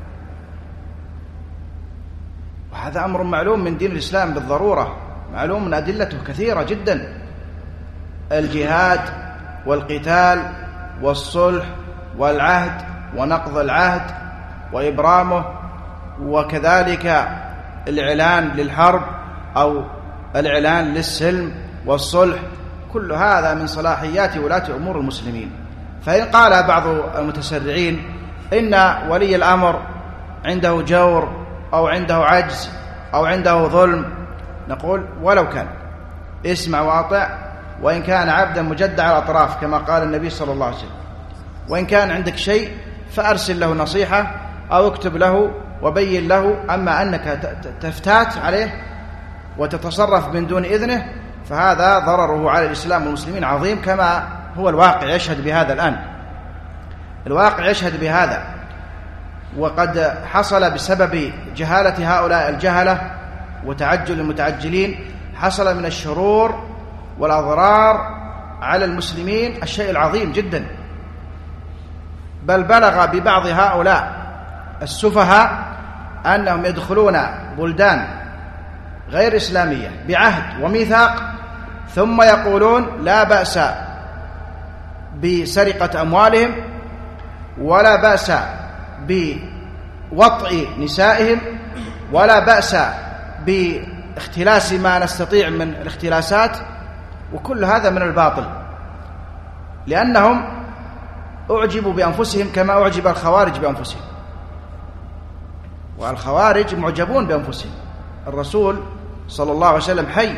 وهذا أمر معلوم من دين الإسلام بالضرورة، معلوم من أدلته كثيرة جدا، الجهاد والقتال والصلح والعهد ونقض العهد وإبرامه، وكذلك الإعلان للحرب أو الإعلان للسلم والصلح، كل هذا من صلاحيات ولاة أمور المسلمين. فإن قال بعض المتسرعين إن ولي الأمر عنده جور أو عنده عجز أو عنده ظلم، نقول ولو كان اسمع وأطع، وإن كان عبدا مجدع الأطراف كما قال النبي صلى الله عليه وسلم، وإن كان عندك شيء فأرسل له نصيحة أو اكتب له وبين له. أما أنك تفتات عليه وتتصرف من دون إذنه فهذا ضرره على الإسلام والمسلمين عظيم، كما هو الواقع يشهد بهذا الآن، الواقع يشهد بهذا. وقد حصل بسبب جهالة هؤلاء الجهلة وتعجل المتعجلين، حصل من الشرور والأضرار على المسلمين الشيء العظيم جدا، بل بلغ ببعض هؤلاء السفهاء أنهم يدخلون بلدان غير إسلامية بعهد وميثاق، ثم يقولون لا بأس بسرقة أموالهم، ولا بأس بوطئ نسائهم، ولا بأس باختلاس ما نستطيع من الاختلاسات، وكل هذا من الباطل، لأنهم أعجبوا بأنفسهم كما أعجب الخوارج بأنفسهم، والخوارج معجبون بأنفسهم. الرسول صلى الله عليه وسلم حي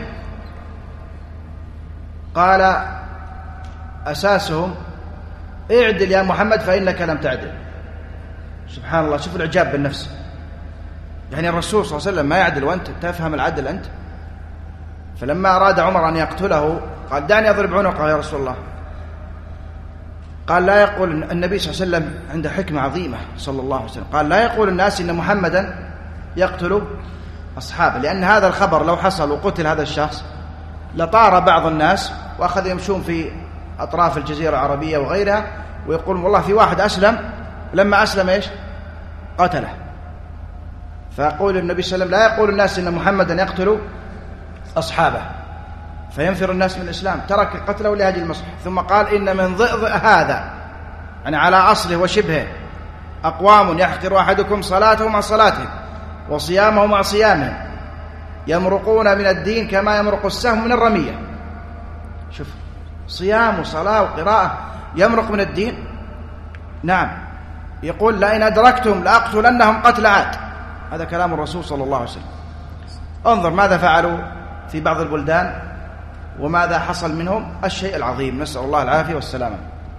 قال أساسهم اعدل يا محمد فإنك لم تعدل. سبحان الله، شوف الإعجاب بالنفس. يعني الرسول صلى الله عليه وسلم ما يعدل وأنت تفهم العدل أنت؟ فلما أراد عمر أن يقتله قال دعني أضرب عنقه يا رسول الله. قال لا يقول النبي صلى الله عليه وسلم عنده حكمة عظيمة صلى الله عليه وسلم، قال لا يقول الناس إن محمدا يقتل أصحابه، لأن هذا الخبر لو حصل وقتل هذا الشخص لطار بعض الناس وأخذ يمشون في أطراف الجزيرة العربية وغيرها ويقول والله في واحد أسلم، لما أسلم إيش قتله. فيقول النبي صلى الله عليه وسلم لا يقول الناس إن محمدا يقتل أصحابه، فينفر الناس من الإسلام، ترك قتله لهذه المصلحة. ثم قال إن من ضئضئ هذا، يعني على أصله وشبهه، أقوام يحقر أحدكم صلاته مع صلاته وصيامه مع صيامه، يمرقون من الدين كما يمرق السهم من الرمية. شوف، صيام وصلاة وقراءة يمرق من الدين. نعم، يقول لئن أدركتم لأقتلنهم قتل عاد، هذا كلام الرسول صلى الله عليه وسلم. انظر ماذا فعلوا في بعض البلدان وماذا حصل منهم، الشيء العظيم، نسأل الله العافية والسلامة.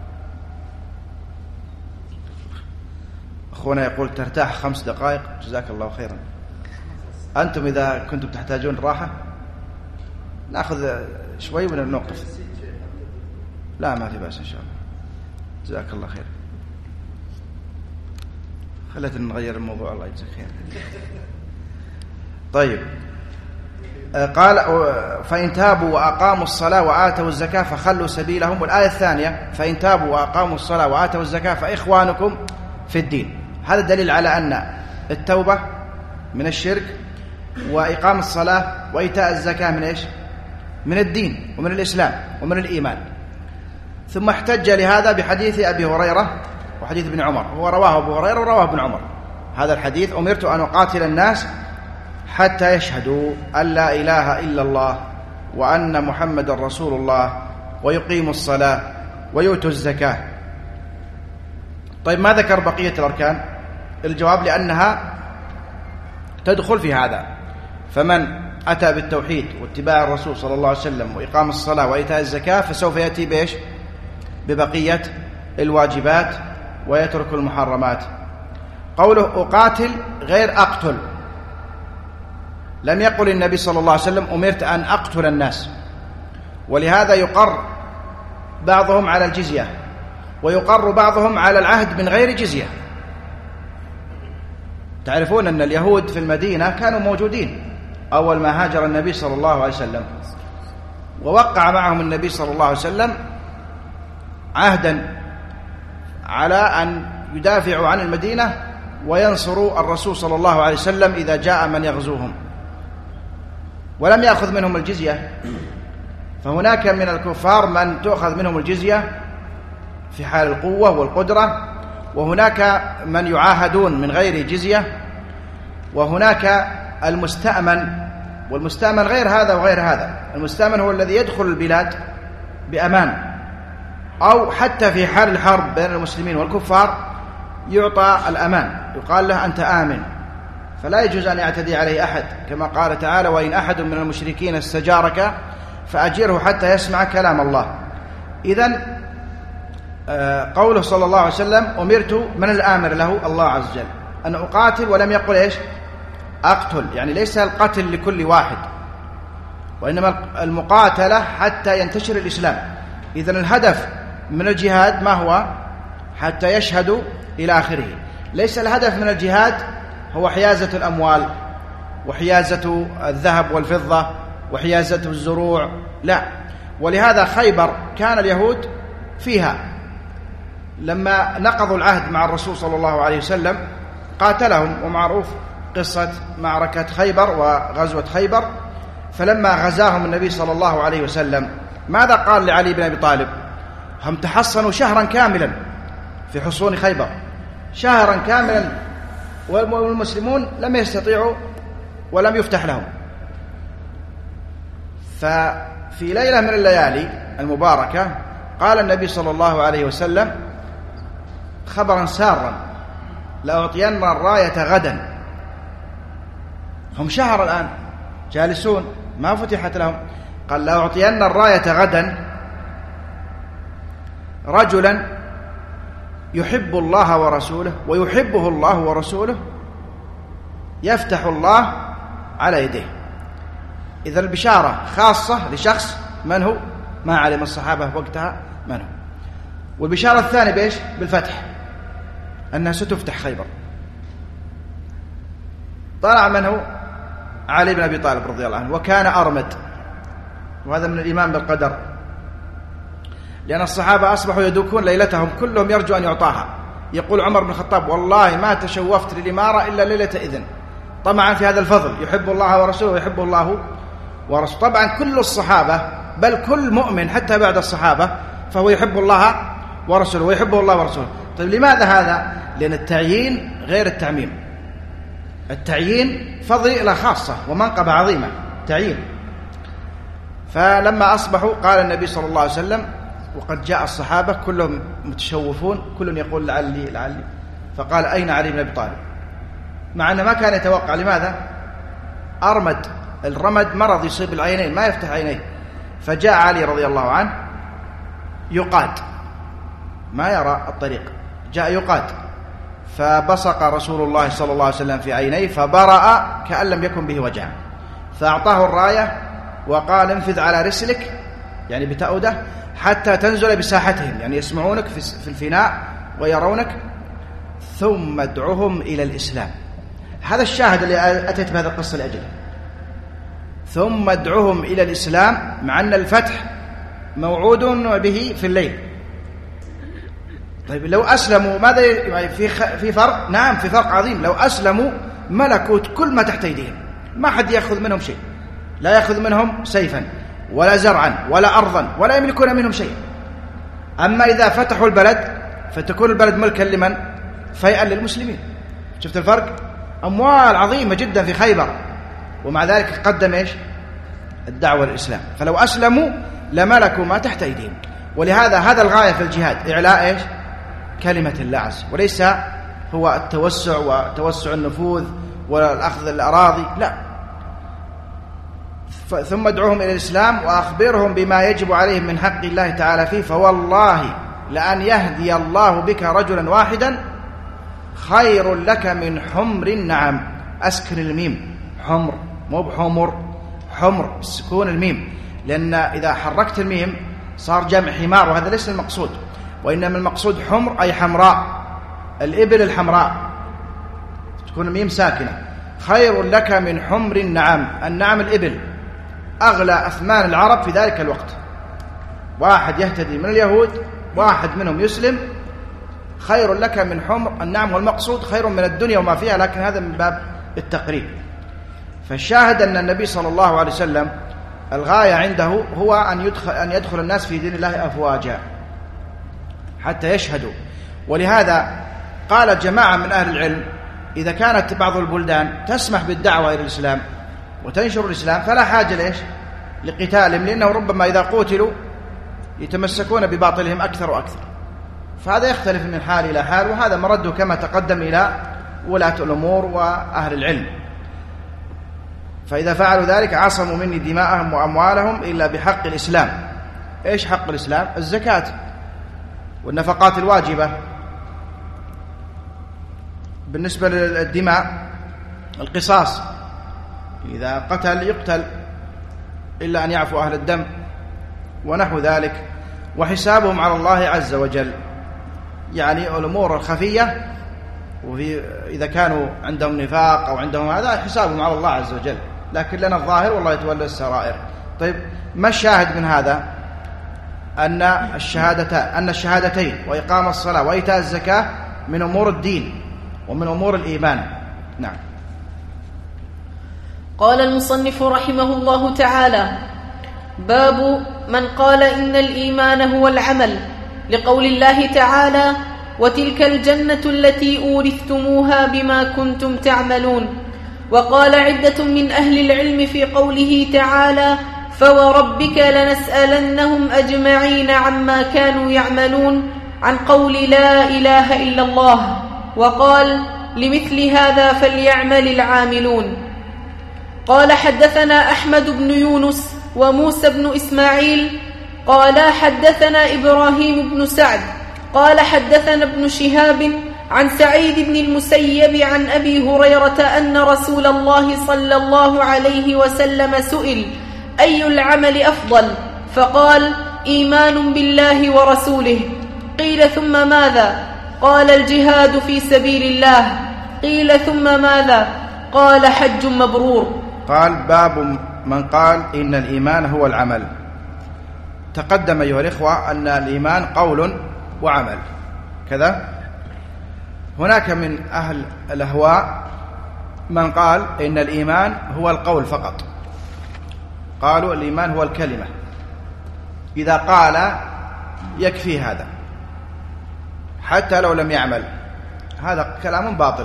أخونا يقول ترتاح خمس دقائق، جزاك الله خيرا. أنتم إذا كنتم تحتاجون راحة نأخذ شوي من النوقف. لا ما في بأس إن شاء الله، جزاك الله خير. خلتنا نغير الموضوع، الله يجزاك خير. طيب، قال فإن تابوا وأقاموا الصلاة وآتوا الزكاة فخلوا سبيلهم. والآية الثانية فإن تابوا وأقاموا الصلاة وآتوا الزكاة فإخوانكم في الدين. هذا دليل على أن التوبة من الشرك، وإقام الصلاة وإيتاء الزكاة من إيش؟ من الدين ومن الإسلام ومن الإيمان. ثم احتج لهذا بحديث أبي هريرة وحديث ابن عمر، هو رواه أبو هريرة ورواه ابن عمر. هذا الحديث أمرت أن أقاتل الناس حتى يشهدوا أن لا إله إلا الله وأن محمد رسول الله ويقيموا الصلاة ويؤتوا الزكاة. طيب، ما ذكر بقية الأركان؟ الجواب لأنها تدخل في هذا. فمن أتى بالتوحيد واتباع الرسول صلى الله عليه وسلم وإقام الصلاة وإيتاء الزكاة فسوف يأتي بإيش؟ ببقية الواجبات ويترك المحرمات. قوله أقاتل غير أقتل، لم يقل النبي صلى الله عليه وسلم أمرت أن أقتل الناس، ولهذا يقر بعضهم على الجزية ويقر بعضهم على العهد من غير جزية. تعرفون أن اليهود في المدينة كانوا موجودين أول ما هاجر النبي صلى الله عليه وسلم، ووقع معهم النبي صلى الله عليه وسلم عهدا على أن يدافعوا عن المدينة وينصروا الرسول صلى الله عليه وسلم إذا جاء من يغزوهم، ولم يأخذ منهم الجزية. فهناك من الكفار من تأخذ منهم الجزية في حال القوة والقدرة، وهناك من يعاهدون من غير جزية، وهناك المستأمن، والمستأمن غير هذا وغير هذا. المستأمن هو الذي يدخل البلاد بأمان، أو حتى في حال الحرب بين المسلمين والكفار يعطى الأمان، يقال له أنت آمن، فلا يجوز أن يعتدي عليه أحد، كما قال تعالى وإن أحد من المشركين استجارك فأجره حتى يسمع كلام الله. إذن قوله صلى الله عليه وسلم أمرت، من الآمر له؟ الله عز وجل، أن أقاتل، ولم يقل إيش؟ أقتل، يعني ليس القتل لكل واحد، وإنما المقاتلة حتى ينتشر الإسلام. إذن الهدف من الجهاد ما هو؟ حتى يشهدوا إلى آخره. ليس الهدف من الجهاد هو حيازة الأموال وحيازة الذهب والفضة وحيازة الزروع، لا. ولهذا خيبر كان اليهود فيها، لما نقضوا العهد مع الرسول صلى الله عليه وسلم قاتلهم، ومعروف قصة معركة خيبر وغزوة خيبر. فلما غزاهم النبي صلى الله عليه وسلم ماذا قال لعلي بن أبي طالب؟ هم تحصنوا شهرا كاملا في حصون خيبر، شهرا كاملا، والمسلمون لم يستطيعوا ولم يفتح لهم. ففي ليلة من الليالي المباركة قال النبي صلى الله عليه وسلم خبرا سارا: لأعطين الراية غدا. هم شهر الآن جالسون ما فتحت لهم، قال: لأعطين الراية غدا رجلا يحب الله ورسوله ويحبه الله ورسوله، يفتح الله على يديه. إذا البشارة خاصة لشخص من هو؟ ما علم الصحابة وقتها من هو. والبشارة الثانية بإيش؟ بالفتح، أنها ستفتح خيبر. طلع من هو؟ علي بن أبي طالب رضي الله عنه، وكان أرمد، وهذا من الإيمان بالقدر، لأن الصحابة أصبحوا يدوكون ليلتهم كلهم يرجو أن يعطاها. يقول عمر بن الخطاب: والله ما تشوفت للإمارة إلا ليلة إذن، طمعا في هذا الفضل، يحب الله ورسوله ويحب الله ورسوله. طبعا كل الصحابة، بل كل مؤمن حتى بعد الصحابة، فهو يحب الله ورسوله ويحبه الله ورسوله. طيب لماذا هذا؟ لأن التعيين غير التعميم. التعيين فضيلة خاصة ومنقبة عظيمة، تعيين. فلما أصبحوا قال النبي صلى الله عليه وسلم، وقد جاء الصحابة كلهم متشوفون، كل يقول لعلي لعلي، فقال: أين علي بن أبي طالب؟ مع أنه ما كان يتوقع. لماذا؟ أرمد، الرمد مرض يصيب العينين ما يفتح عينيه. فجاء علي رضي الله عنه يقاد، ما يرى الطريق، جاء يقاد، فبصق رسول الله صلى الله عليه وسلم في عينيه فبرأ كأن لم يكن به وجع، فأعطاه الراية وقال: انفذ على رسلك، يعني بتأوده، حتى تنزل بساحتهم، يعني يسمعونك في الفناء ويرونك، ثم ادعهم إلى الإسلام. هذا الشاهد اللي أتيت بهذا القصة لأجله، ثم ادعهم إلى الإسلام، مع أن الفتح موعود به في الليل. طيب لو أسلموا ماذا في في فرق؟ نعم في فرق عظيم. لو أسلموا ملكوت كل ما تحت أيديهم، ما حد يأخذ منهم شيء، لا يأخذ منهم سيفا ولا زرعا ولا أرضا، ولا يملكون منهم شيء. أما إذا فتحوا البلد فتكون البلد ملكا لمن؟ فيئا للمسلمين. شفت الفرق؟ أموال عظيمة جدا في خيبر، ومع ذلك قدم إيش؟ الدعوة للإسلام. فلو أسلموا لملكوا ما تحت أيديهم. ولهذا هذا الغاية في الجهاد، إعلاء إيش؟ كلمة الله عز، وليس هو التوسع وتوسع النفوذ والأخذ الأراضي، لا. ثم ادعوهم إلى الإسلام وأخبرهم بما يجب عليهم من حق الله تعالى فيه، فوالله لأن يهدي الله بك رجلا واحدا خير لك من حمر النعم. أسكن الميم، حمر مو بحمر، حمر سكون الميم، لأن إذا حركت الميم صار جمع حمار، وهذا ليس المقصود، وإنما المقصود حمر أي حمراء، الإبل الحمراء، تكون الميم ساكنة. خير لك من حمر النعم، النعم الإبل، أغلى أثمان العرب في ذلك الوقت. واحد يهتدي من اليهود، واحد منهم يسلم، خير لك من حمر النعم، والمقصود خير من الدنيا وما فيها، لكن هذا من باب التقريب. فالشاهد أن النبي صلى الله عليه وسلم الغاية عنده هو أن يدخل, أن يدخل الناس في دين الله أفواجا حتى يشهدوا. ولهذا قال جماعة من أهل العلم: إذا كانت بعض البلدان تسمح بالدعوة إلى الإسلام وتنشر الإسلام فلا حاجة ليش؟ لقتالهم، لأنه ربما إذا قتلوا يتمسكون بباطلهم أكثر وأكثر. فهذا يختلف من حال إلى حال، وهذا مرده كما تقدم إلى ولاة الأمور وأهل العلم. فإذا فعلوا ذلك عصموا مني دماءهم وأموالهم إلا بحق الإسلام. إيش حق الإسلام؟ الزكاة والنفقات الواجبة. بالنسبة للدماء القصاص، إذا قتل يقتل إلا أن يعفو أهل الدم ونحو ذلك. وحسابهم على الله عز وجل، يعني الأمور الخفية، وفي إذا كانوا عندهم نفاق أو عندهم هذا حسابهم على الله عز وجل، لكن لنا الظاهر والله يتولى السرائر. طيب ما الشاهد من هذا؟ أن الشهادتين أن الشهادتين وإقام الصلاة وإيتاء الزكاة من أمور الدين ومن أمور الإيمان. نعم. قال المصنف رحمه الله تعالى: باب من قال إن الإيمان هو العمل لقول الله تعالى: وتلك الجنة التي أورثتموها بما كنتم تعملون. وقال عدة من أهل العلم في قوله تعالى: فوربك لنسألنهم أجمعين عما كانوا يعملون، عن قول لا إله إلا الله، وقال: لمثل هذا فليعمل العاملون. قال: حدثنا أحمد بن يونس وموسى بن إسماعيل قالا حدثنا إبراهيم بن سعد قال حدثنا ابن شهاب عن سعيد بن المسيب عن أبي هريرة أن رسول الله صلى الله عليه وسلم سئل: أي العمل أفضل؟ فقال: إيمان بالله ورسوله. قيل: ثم ماذا؟ قال: الجهاد في سبيل الله. قيل: ثم ماذا؟ قال: حج مبرور. قال: باب من قال إن الإيمان هو العمل. تقدم أيها الإخوة أن الإيمان قول وعمل كذا. هناك من أهل الأهواء من قال إن الإيمان هو القول فقط، قالوا الإيمان هو الكلمة، إذا قال يكفي هذا حتى لو لم يعمل. هذا كلام باطل،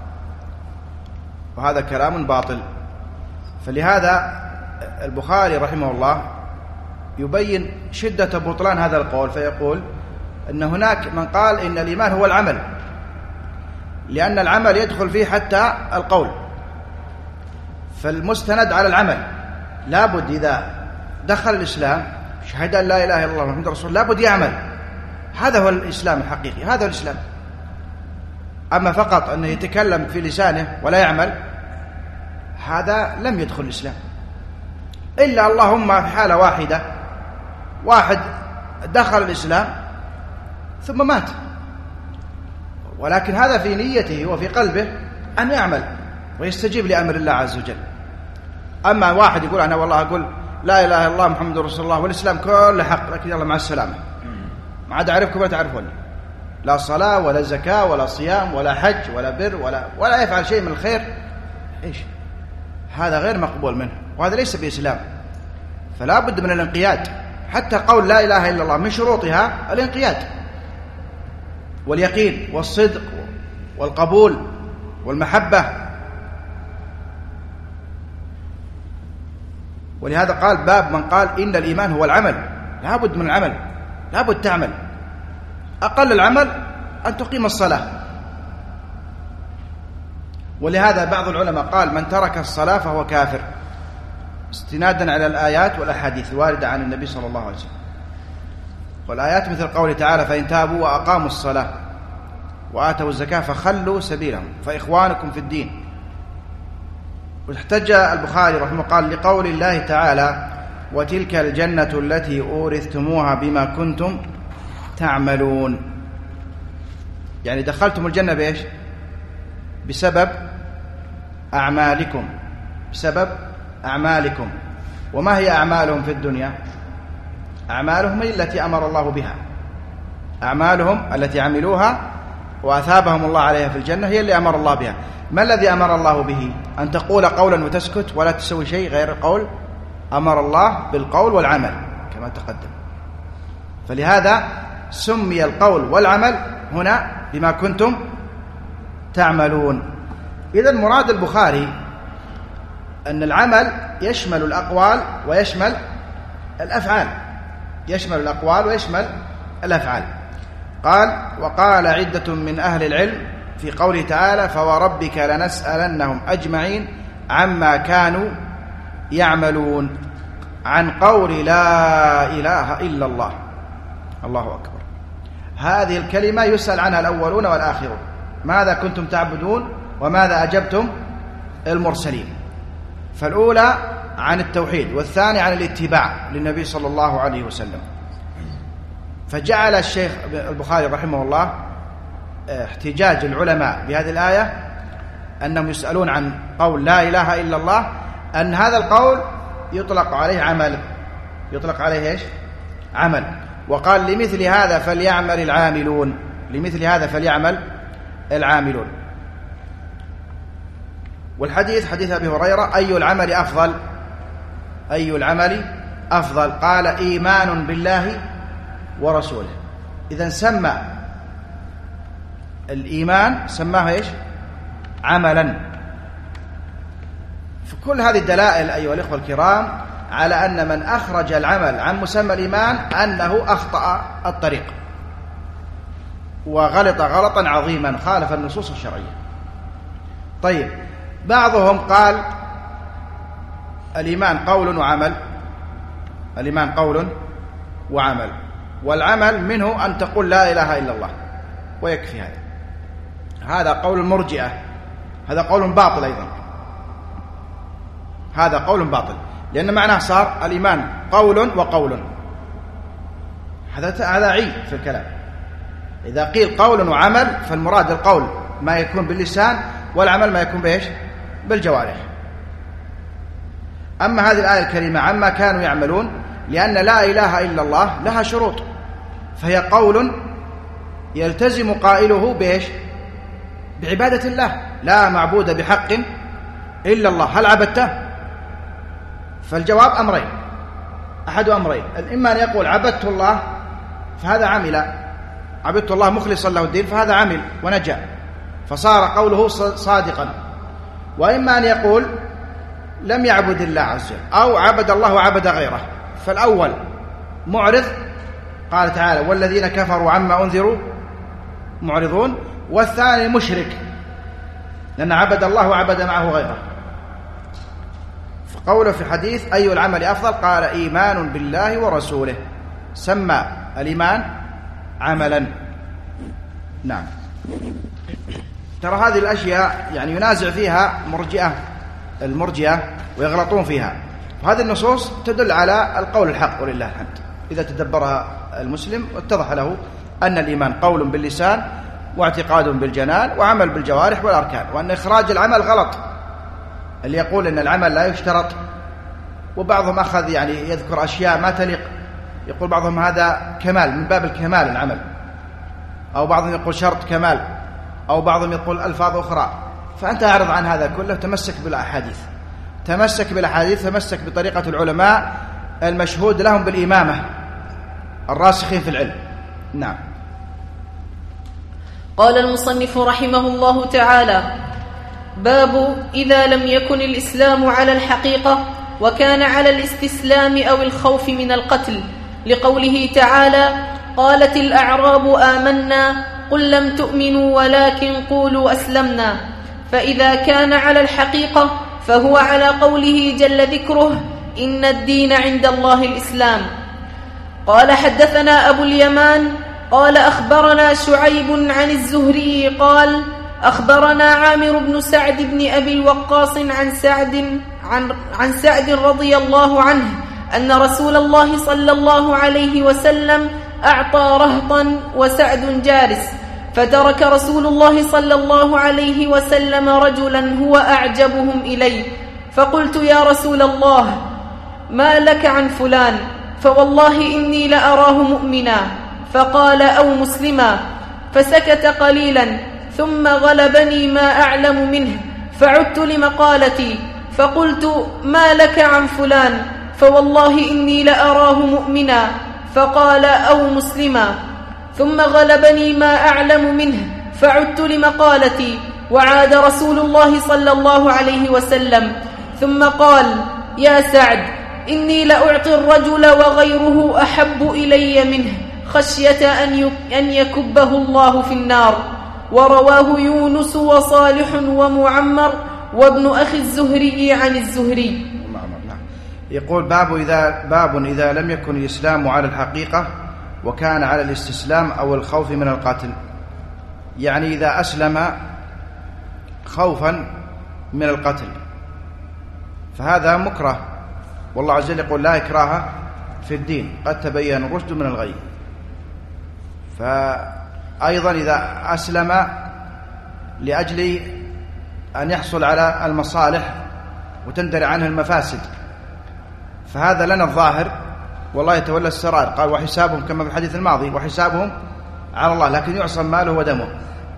وهذا كلام باطل. فلهذا البخاري رحمه الله يبين شدة بطلان هذا القول، فيقول أن هناك من قال إن الإيمان هو العمل، لأن العمل يدخل فيه حتى القول، فالمستند على العمل لابد إذا دخل الإسلام شهد أن لا إله إلا الله محمد رسول الله لابد يعمل. هذا هو الإسلام الحقيقي، هذا هو الإسلام. أما فقط أنه يتكلم في لسانه ولا يعمل، هذا لم يدخل الإسلام، إلا اللهم في حالة واحدة، واحد دخل الإسلام ثم مات، ولكن هذا في نيته وفي قلبه أن يعمل ويستجيب لأمر الله عز وجل. أما واحد يقول أنا والله أقول لا إله إلا الله محمد رسول الله والإسلام كله حق، لكن يلا مع السلامة، ما عاد أعرفكم ولا تعرفوني، لا صلاة ولا زكاة ولا صيام ولا حج ولا بر ولا ولا يفعل شيء من الخير، إيش هذا؟ غير مقبول منه، وهذا ليس بإسلام. فلا بد من الانقياد. حتى قول لا إله إلا الله من شروطها الانقياد واليقين والصدق والقبول والمحبة. ولهذا قال باب من قال إن الإيمان هو العمل. لا بد من العمل، لا بد تعمل. أقل العمل أن تقيم الصلاة. ولهذا بعض العلماء قال من ترك الصلاة فهو كافر، استنادا على الآيات والأحاديث الواردة عن النبي صلى الله عليه وسلم. والآيات مثل قوله تعالى: فإن تابوا وأقاموا الصلاة وآتوا الزكاة فخلوا سبيلهم فإخوانكم في الدين. واحتج البخاري رحمه قال لقول الله تعالى: وتلك الجنة التي أورثتموها بما كنتم تعملون. يعني دخلتم الجنة بإيش؟ بسبب أعمالكم، بسبب أعمالكم. وما هي أعمالهم في الدنيا؟ أعمالهم هي التي أمر الله بها، أعمالهم التي عملوها وأثابهم الله عليها في الجنة هي اللي أمر الله بها. ما الذي أمر الله به؟ أن تقول قولا وتسكت ولا تسوي شيء غير القول. أمر الله بالقول والعمل كما تقدم. فلهذا سمي القول والعمل هنا بما كنتم تعملون. إذن مراد البخاري أن العمل يشمل الأقوال ويشمل الأفعال، يشمل الأقوال ويشمل الأفعال. قال: وقال عدة من أهل العلم في قوله تعالى: فوربك لنسألنهم أجمعين عما كانوا يعملون، عن قول لا إله إلا الله. الله أكبر. هذه الكلمة يسأل عنها الأولون والآخرون: ماذا كنتم تعبدون وماذا أجبتم المرسلين؟ فالأولى عن التوحيد، والثاني عن الاتباع للنبي صلى الله عليه وسلم. فجعل الشيخ البخاري رحمه الله احتجاج العلماء بهذه الآية أنهم يسألون عن قول لا إله إلا الله، أن هذا القول يطلق عليه عمل، يطلق عليه إيش؟ عمل. وقال: لمثل هذا فليعمل العاملون، لمثل هذا فليعمل العاملون. والحديث حديث أبي هريرة: أي العمل أفضل؟ أي العمل أفضل؟ قال: إيمان بالله ورسوله. إذن سمى الإيمان سماه إيش؟ عملا. فكل هذه الدلائل أيها الإخوة الكرام على أن من أخرج العمل عن مسمى الإيمان أنه أخطأ الطريق وغلط غلطا عظيما خالف النصوص الشرعية. طيب، بعضهم قال الإيمان قول وعمل، الإيمان قول وعمل، والعمل منه أن تقول لا إله إلا الله ويكفي هذا. هذا قول المرجئة، هذا قول باطل أيضا، هذا قول باطل، لأن معناه صار الإيمان قول وقول، هذا هذا عيب في الكلام. إذا قيل قول وعمل فالمراد القول ما يكون باللسان، والعمل ما يكون بإيش؟ بالجوارح. أما هذه الآية الكريمة عما كانوا يعملون، لأن لا إله إلا الله لها شروط، فهي قول يلتزم قائله بإيش؟ بعبادة الله، لا معبود بحق إلا الله. هل عبدته؟ فالجواب أمرين، أحد أمرين، إما أن يقول عبدت الله فهذا عمل، عبدت الله مخلصا له الدين فهذا عمل ونجا فصار قوله صادقا، وإما أن يقول لم يعبد الله عز وجل أو عبد الله وعبد غيره. فالأول معرض، قال تعالى والذين كفروا عما أنذروا معرضون، والثاني مشرك لأن عبد الله وعبد معه غيره. فقوله في الحديث أي العمل أفضل؟ قال إيمان بالله ورسوله، سمى الإيمان عملا. نعم. ترى هذه الأشياء يعني ينازع فيها مرجئة المرجئة ويغلطون فيها، وهذه النصوص تدل على القول الحق ولله الحمد. إذا تدبرها المسلم اتضح له أن الإيمان قول باللسان واعتقاد بالجنان وعمل بالجوارح والأركان، وأن إخراج العمل غلط. اللي يقول أن العمل لا يشترط، وبعضهم أخذ يعني يذكر أشياء ما تليق، يقول بعضهم هذا كمال من باب الكمال العمل، أو بعضهم يقول شرط كمال، أو بعضهم يقول ألفاظ أخرى. فأنت أعرض عن هذا كله، تمسك بالأحاديث، تمسك بالأحاديث، تمسك بطريقة العلماء المشهود لهم بالإمامة الراسخين في العلم. نعم. قال المصنف رحمه الله تعالى: باب إذا لم يكن الإسلام على الحقيقة وكان على الاستسلام أو الخوف من القتل، لقوله تعالى: قالت الأعراب آمنا قل لم تؤمنوا ولكن قولوا أسلمنا. فإذا كان على الحقيقة فهو على قوله جل ذكره: إن الدين عند الله الإسلام. قال حدثنا أبو اليمان قال أخبرنا شعيب عن الزهري قال أخبرنا عامر بن سعد بن أبي الوقاص عن سعد, عن, عن سعد رضي الله عنه أن رسول الله صلى الله عليه وسلم أعطى رهطا وسعد جالس، فترك رسول الله صلى الله عليه وسلم رجلا هو أعجبهم إليه، فقلت يا رسول الله ما لك عن فلان؟ فوالله إني لأراه مؤمنا. فقال أو مسلما، فسكت قليلا ثم غلبني ما أعلم منه، فعدت لمقالتي فقلت ما لك عن فلان؟ فوالله إني لأراه مؤمنا. فقال أو مسلما، ثم غلبني ما أعلم منه، فعدت لمقالتي، وعاد رسول الله صلى الله عليه وسلم ثم قال يا سعد إني لأعطي الرجل وغيره أحب إلي منه خشية أن يكبه الله في النار. ورواه يونس وصالح ومعمر وابن أخي الزهري عن الزهري. يقول باب إذا, باب إذا لم يكن الإسلام على الحقيقة وكان على الاستسلام أو الخوف من القتل، يعني إذا أسلم خوفا من القتل فهذا مكره، والله عز وجل يقول لا إكراه في الدين قد تبين الرشد من الغي. فأيضا إذا أسلم لأجل أن يحصل على المصالح وتندرع عنه المفاسد فهذا لنا الظاهر، والله يتولى السرائر. قال وحسابهم كما في الحديث الماضي وحسابهم على الله، لكن يعصم ماله ودمه.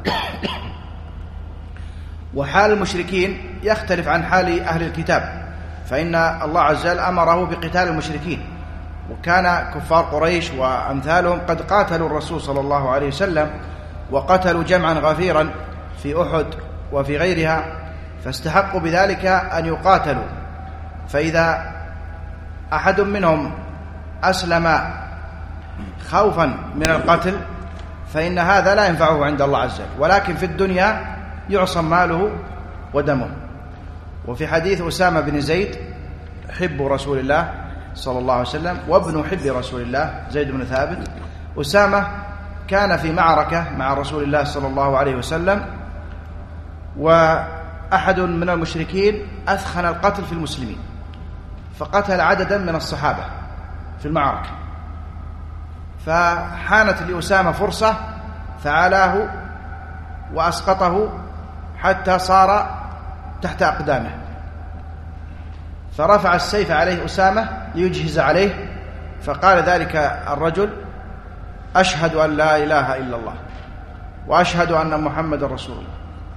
وحال المشركين يختلف عن حال أهل الكتاب، فإن الله عز وجل أمره بقتال المشركين وكان كفار قريش وأمثالهم قد قاتلوا الرسول صلى الله عليه وسلم وقتلوا جمعا غفيرا في أحد وفي غيرها، فاستحقوا بذلك أن يقاتلوا. فإذا أحد منهم أسلم خوفا من القتل فإن هذا لا ينفعه عند الله عز وجل، ولكن في الدنيا يعصم ماله ودمه. وفي حديث أسامة بن زيد حب رسول الله صلى الله عليه وسلم وابن حب رسول الله زيد بن ثابت، أسامة كان في معركة مع رسول الله صلى الله عليه وسلم، وأحد من المشركين أثخن القتل في المسلمين فقتل عددا من الصحابة في المعركة، فحانت لأسامة فرصة فعلاه وأسقطه حتى صار تحت أقدامه، فرفع السيف عليه أسامة ليجهز عليه، فقال ذلك الرجل: أشهد أن لا إله إلا الله وأشهد أن محمد رسول الله،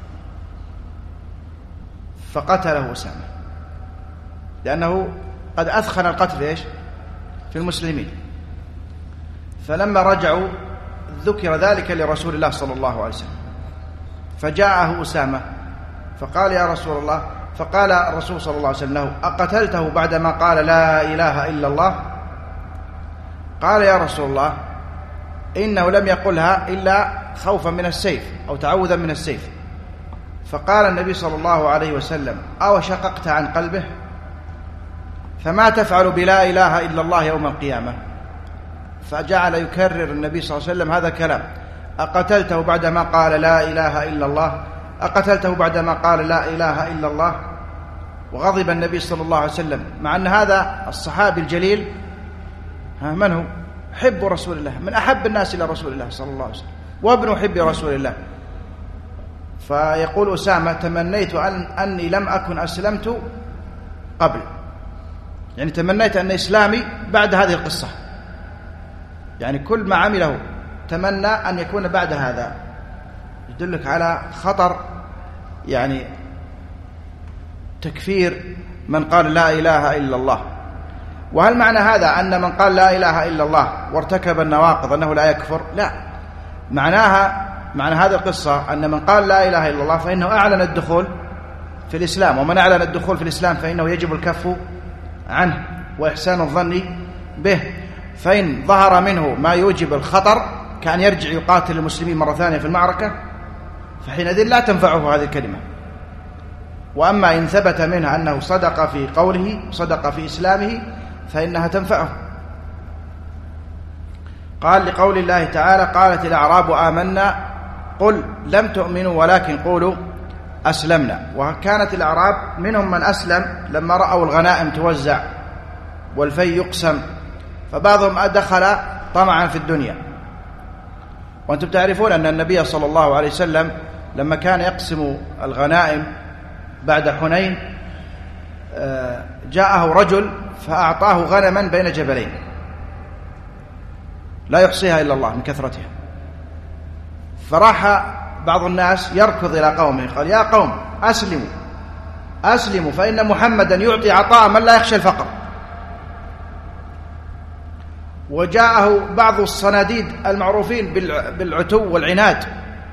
فقتله أسامة لأنه قد أثخن القتل إيش؟ في المسلمين. فلما رجعوا ذكر ذلك لرسول الله صلى الله عليه وسلم، فجاءه أسامة فقال: يا رسول الله. فقال الرسول صلى الله عليه وسلم له: أقتلته بعدما قال لا إله إلا الله؟ قال: يا رسول الله إنه لم يقلها إلا خوفا من السيف أو تعوذا من السيف. فقال النبي صلى الله عليه وسلم: أو شققت عن قلبه؟ فما تفعل بلا إله إلا الله يوم القيامة؟ فجعل يكرر النبي صلى الله عليه وسلم هذا الكلام: أقتلته بعدما قال لا إله إلا الله؟ أقتلته بعدما قال لا إله إلا الله؟ وغضب النبي صلى الله عليه وسلم، مع أن هذا الصحابي الجليل من هو؟ حب رسول الله، من أحب الناس إلى رسول الله صلى الله عليه وسلم، وابن حب رسول الله. فيقول أسامة: تمنيت أن أني لم أكن أسلمت قبل، يعني تمنيت أن إسلامي بعد هذه القصة، يعني كل ما عمله تمنى أن يكون بعد هذا. يدلك على خطر يعني تكفير من قال لا إله إلا الله. وهل معنى هذا أن من قال لا إله إلا الله وارتكب النواقض أنه لا يكفر؟ لا، معناها معنى هذه القصة أن من قال لا إله إلا الله فإنه أعلن الدخول في الإسلام، ومن أعلن الدخول في الإسلام فإنه يجب الكف عنه وإحسان الظن به. فإن ظهر منه ما يوجب الخطر كأن يرجع يقاتل المسلمين مرة ثانية في المعركة فحينئذ لا تنفعه هذه الكلمة. وأما إن ثبت منها أنه صدق في قوله صدق في إسلامه فإنها تنفعه. قال لقول الله تعالى: قالت الأعراب آمنا قل لم تؤمنوا ولكن قولوا أسلمنا. وكانت الأعراب منهم من أسلم لما رأوا الغنائم توزع والفي يقسم، فبعضهم دخل طمعا في الدنيا. وأنتم تعرفون أن النبي صلى الله عليه وسلم لما كان يقسم الغنائم بعد حنين جاءه رجل فأعطاه غنما بين جبلين لا يحصيها إلا الله من كثرتها، فراح بعض الناس يركض إلى قومه قال: يا قوم أسلموا أسلموا فإن محمدا يعطي عطاء من لا يخشى الفقر. وجاءه بعض الصناديد المعروفين بالعتو والعناد،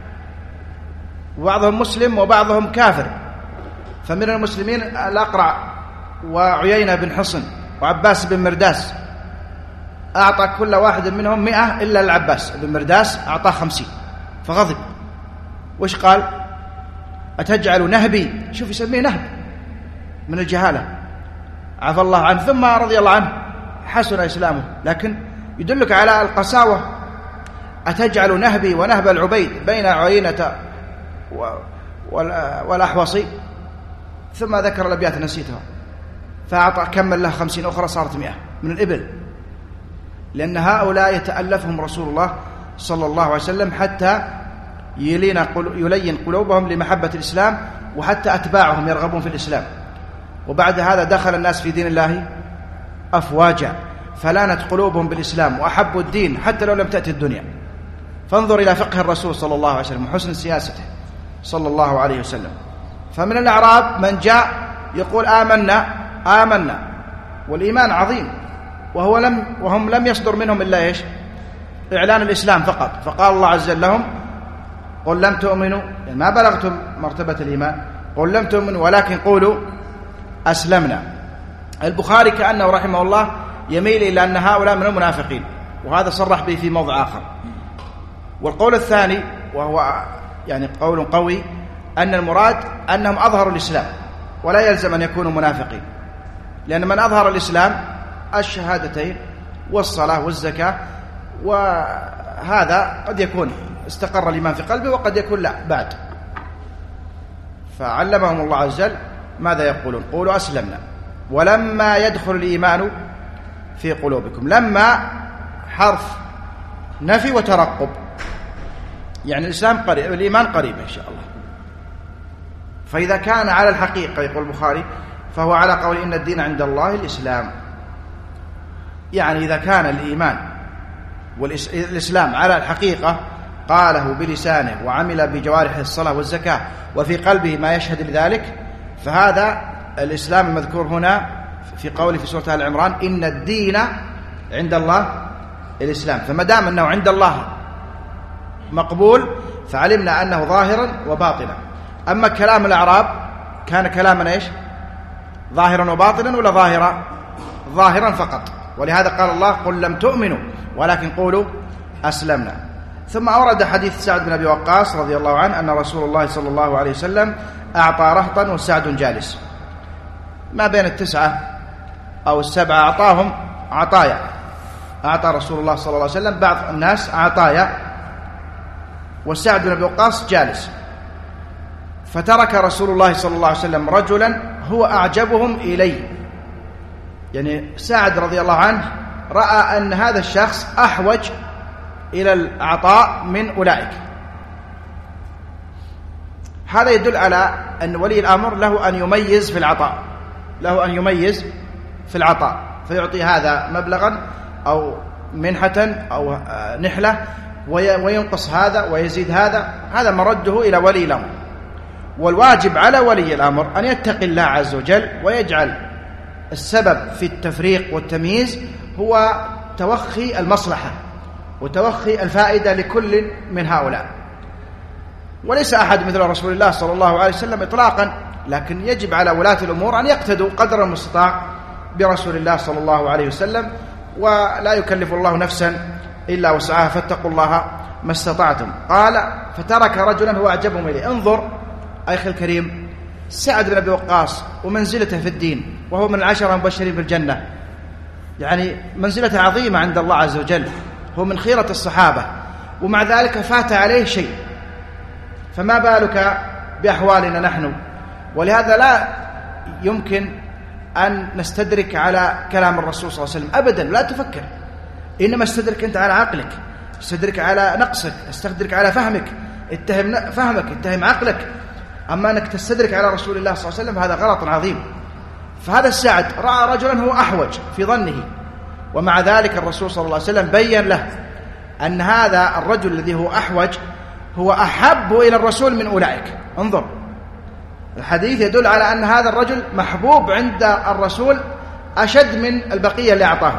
وبعضهم مسلم وبعضهم كافر. فمن المسلمين الأقرع وعيينة بن حصن وعباس بن مرداس، أعطى كل واحد منهم مئة إلا العباس بن مرداس أعطاه خمسين، فغضب. وش قال؟ أتجعل نهبي، شوف يسميه نهب من الجهالة، عفى الله عنه ثم رضي الله عنه حسن إسلامه، لكن يدلك على القساوة. أتجعل نهبي ونهب العبيد بين عيينة والأحوصي، ثم ذكر الأبيات نسيتها، فأعطى كمل له خمسين أخرى صارت مئة من الإبل، لأن هؤلاء يتألفهم رسول الله صلى الله عليه وسلم حتى يلين قلوبهم لمحبة الإسلام، وحتى أتباعهم يرغبون في الإسلام. وبعد هذا دخل الناس في دين الله أفواجا، فلانت قلوبهم بالإسلام وأحبوا الدين حتى لو لم تأتي الدنيا. فانظر إلى فقه الرسول صلى الله عليه وسلم وحسن سياسته صلى الله عليه وسلم. فمن الأعراب من جاء يقول آمنا آمنا، والإيمان عظيم وهو لم وهم لم يصدر منهم إلا إيش؟ إعلان الإسلام فقط. فقال الله عز وجل لهم قل لم تؤمنوا، يعني ما بلغتم مرتبة الإيمان، قل لم تؤمنوا ولكن قولوا أسلمنا. البخاري كأنه رحمه الله يميل إلى أن هؤلاء من المنافقين، وهذا صرح به في موضع آخر. والقول الثاني وهو يعني قول قوي أن المراد أنهم أظهروا الإسلام، ولا يلزم أن يكونوا منافقين، لأن من أظهر الإسلام الشهادتين والصلاة والزكاة، وهذا قد يكون استقر الإيمان في قلبه وقد يكون لا بعد. فعلمهم الله عز وجل ماذا يقولون؟ قولوا أسلمنا ولما يدخل الإيمان في قلوبكم. لما حرف نفي وترقب، يعني الإسلام قريب، الإيمان قريب إن شاء الله. فإذا كان على الحقيقة يقول البخاري فهو على قول إن الدين عند الله الإسلام، يعني إذا كان الإيمان والإسلام على الحقيقة قاله بلسانه وعمل بجوارحه الصلاة والزكاة وفي قلبه ما يشهد لذلك، فهذا الإسلام المذكور هنا في قوله في سورة آل عمران إن الدين عند الله الإسلام. فما دام أنه عند الله مقبول فعلمنا أنه ظاهرا وباطنا. أما كلام الأعراب كان كلاما إيش؟ ظاهرا وباطنا ولا ظاهرا؟ ظاهرا فقط. ولهذا قال الله قل لم تؤمنوا ولكن قولوا أسلمنا. ثم أورد حديث سعد بن أبي وقاص رضي الله عنه أن رسول الله صلى الله عليه وسلم أعطى رهطا وسعد جالس، ما بين التسعة أو السبعة أعطاهم عطايا، أعطى رسول الله صلى الله عليه وسلم بعض الناس عطايا وسعد بن أبي وقاص جالس. فترك رسول الله صلى الله عليه وسلم رجلا هو أعجبهم إليه، يعني سعد رضي الله عنه رأى أن هذا الشخص أحوج إلى العطاء من أولئك. هذا يدل على أن ولي الأمر له أن يميز في العطاء، له أن يميز في العطاء، فيعطي هذا مبلغا أو منحة أو نحلة وينقص هذا ويزيد هذا، هذا مرده إلى ولي الأمر. والواجب على ولي الأمر أن يتقي الله عز وجل ويجعل السبب في التفريق والتمييز هو توخي المصلحة وتوخي الفائدة لكل من هؤلاء. وليس أحد مثل رسول الله صلى الله عليه وسلم إطلاقا، لكن يجب على ولاة الأمور أن يقتدوا قدر المستطاع برسول الله صلى الله عليه وسلم، ولا يكلف الله نفسا إلا وسعها، فاتقوا الله ما استطعتم. قال فترك رجلا هو أعجبهم إليه. انظر أخي الكريم، سعد بن أبي وقاص ومنزلته في الدين وهو من العشرة المبشرين بالجنة، يعني منزلته عظيمة عند الله عز وجل، هو من خيرة الصحابة، ومع ذلك فات عليه شيء، فما بالك بأحوالنا نحن؟ ولهذا لا يمكن أن نستدرك على كلام الرسول صلى الله عليه وسلم أبدا، لا تفكر، إنما استدرك أنت على عقلك، استدرك على نقصك، استدرك على فهمك، اتهم فهمك، اتهم عقلك. أما أنك تستدرك على رسول الله صلى الله عليه وسلم هذا غلط عظيم. فهذا السعد رأى رجلا هو أحوج في ظنه، ومع ذلك الرسول صلى الله عليه وسلم بيّن له أن هذا الرجل الذي هو أحوج هو أحب إلى الرسول من أولئك. انظر، الحديث يدل على أن هذا الرجل محبوب عند الرسول أشد من البقية اللي أعطاه.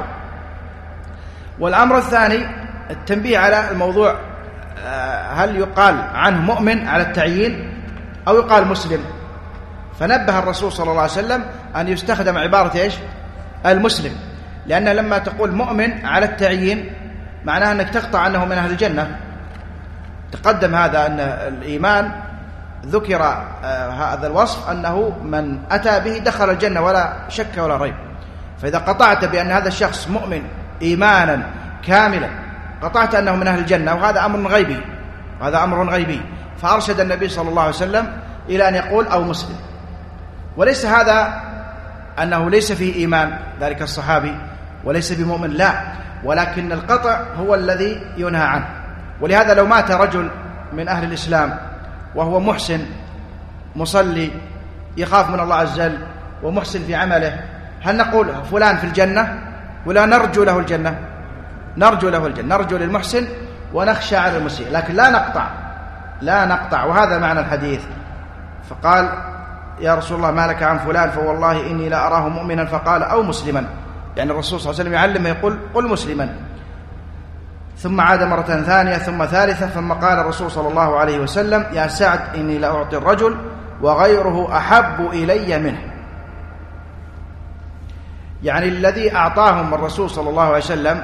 والأمر الثاني التنبيه على الموضوع، هل يقال عنه مؤمن على التعيين أو يقال مسلم؟ فنبه الرسول صلى الله عليه وسلم أن يستخدم عبارة إيش؟ المسلم، لأن لما تقول مؤمن على التعيين معناها أنك تقطع أنه من أهل الجنة. تقدم هذا أن الإيمان ذكر آه هذا الوصف أنه من أتى به دخل الجنة ولا شك ولا ريب. فإذا قطعت بأن هذا الشخص مؤمن إيمانا كاملا قطعت أنه من أهل الجنة، وهذا أمر غيبي، هذا أمر غيبي. فأرشد النبي صلى الله عليه وسلم إلى أن يقول أو مسلم. وليس هذا أنه ليس فيه إيمان ذلك الصحابي وليس بمؤمن، لا، ولكن القطع هو الذي ينهى عنه. ولهذا لو مات رجل من أهل الإسلام وهو محسن مصلي يخاف من الله عز وجل ومحسن في عمله، هل نقول فلان في الجنة ولا نرجو له الجنة؟ نرجو له الجنة، نرجو للمحسن ونخشى على المسيء، لكن لا نقطع، لا نقطع. وهذا معنى الحديث. فقال يا رسول الله ما لك عن فلان؟ فوالله إني لا أراه مؤمنا. فقال أو مسلما، يعني الرسول صلى الله عليه وسلم يعلمه يقول قل مسلما، ثم عاد مرة ثانية ثم ثالثة، ثم قال الرسول صلى الله عليه وسلم يا سعد إني لأعطي الرجل وغيره أحب إلي منه. يعني الذي أعطاهم الرسول صلى الله عليه وسلم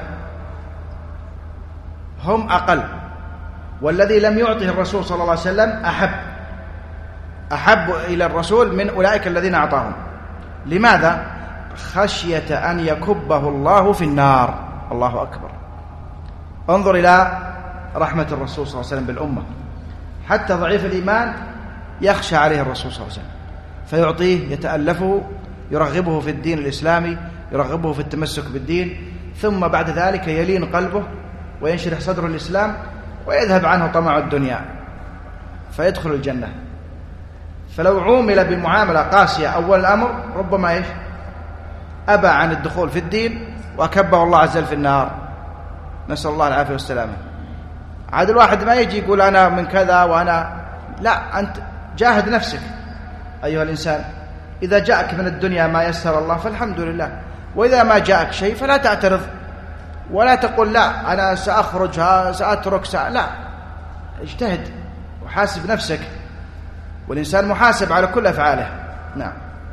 هم أقل، والذي لم يعطه الرسول صلى الله عليه وسلم أحب أحب إلى الرسول من أولئك الذين أعطاهم. لماذا؟ خشية أن يكبه الله في النار. الله أكبر. انظر إلى رحمة الرسول صلى الله عليه وسلم بالأمة، حتى ضعيف الإيمان يخشى عليه الرسول صلى الله عليه وسلم فيعطيه، يتألفه، يرغبه في الدين الإسلامي، يرغبه في التمسك بالدين، ثم بعد ذلك يلين قلبه وينشرح صدر الإسلام ويذهب عنه طمع الدنيا فيدخل الجنة. فلو عومل بمعاملة قاسية أول الأمر ربما إيش أبى عن الدخول في الدين وأكبه الله عز وجل في النار، نسأل الله العافية والسلامة. عاد الواحد ما يجي يقول أنا من كذا وأنا لا، أنت جاهد نفسك أيها الإنسان. إذا جاءك من الدنيا ما يسر الله فالحمد لله، وإذا ما جاءك شيء فلا تعترض ولا تقول لا أنا سأخرج سأترك سأ... لا، اجتهد وحاسب نفسك، والإنسان محاسب على كل أفعاله. نعم.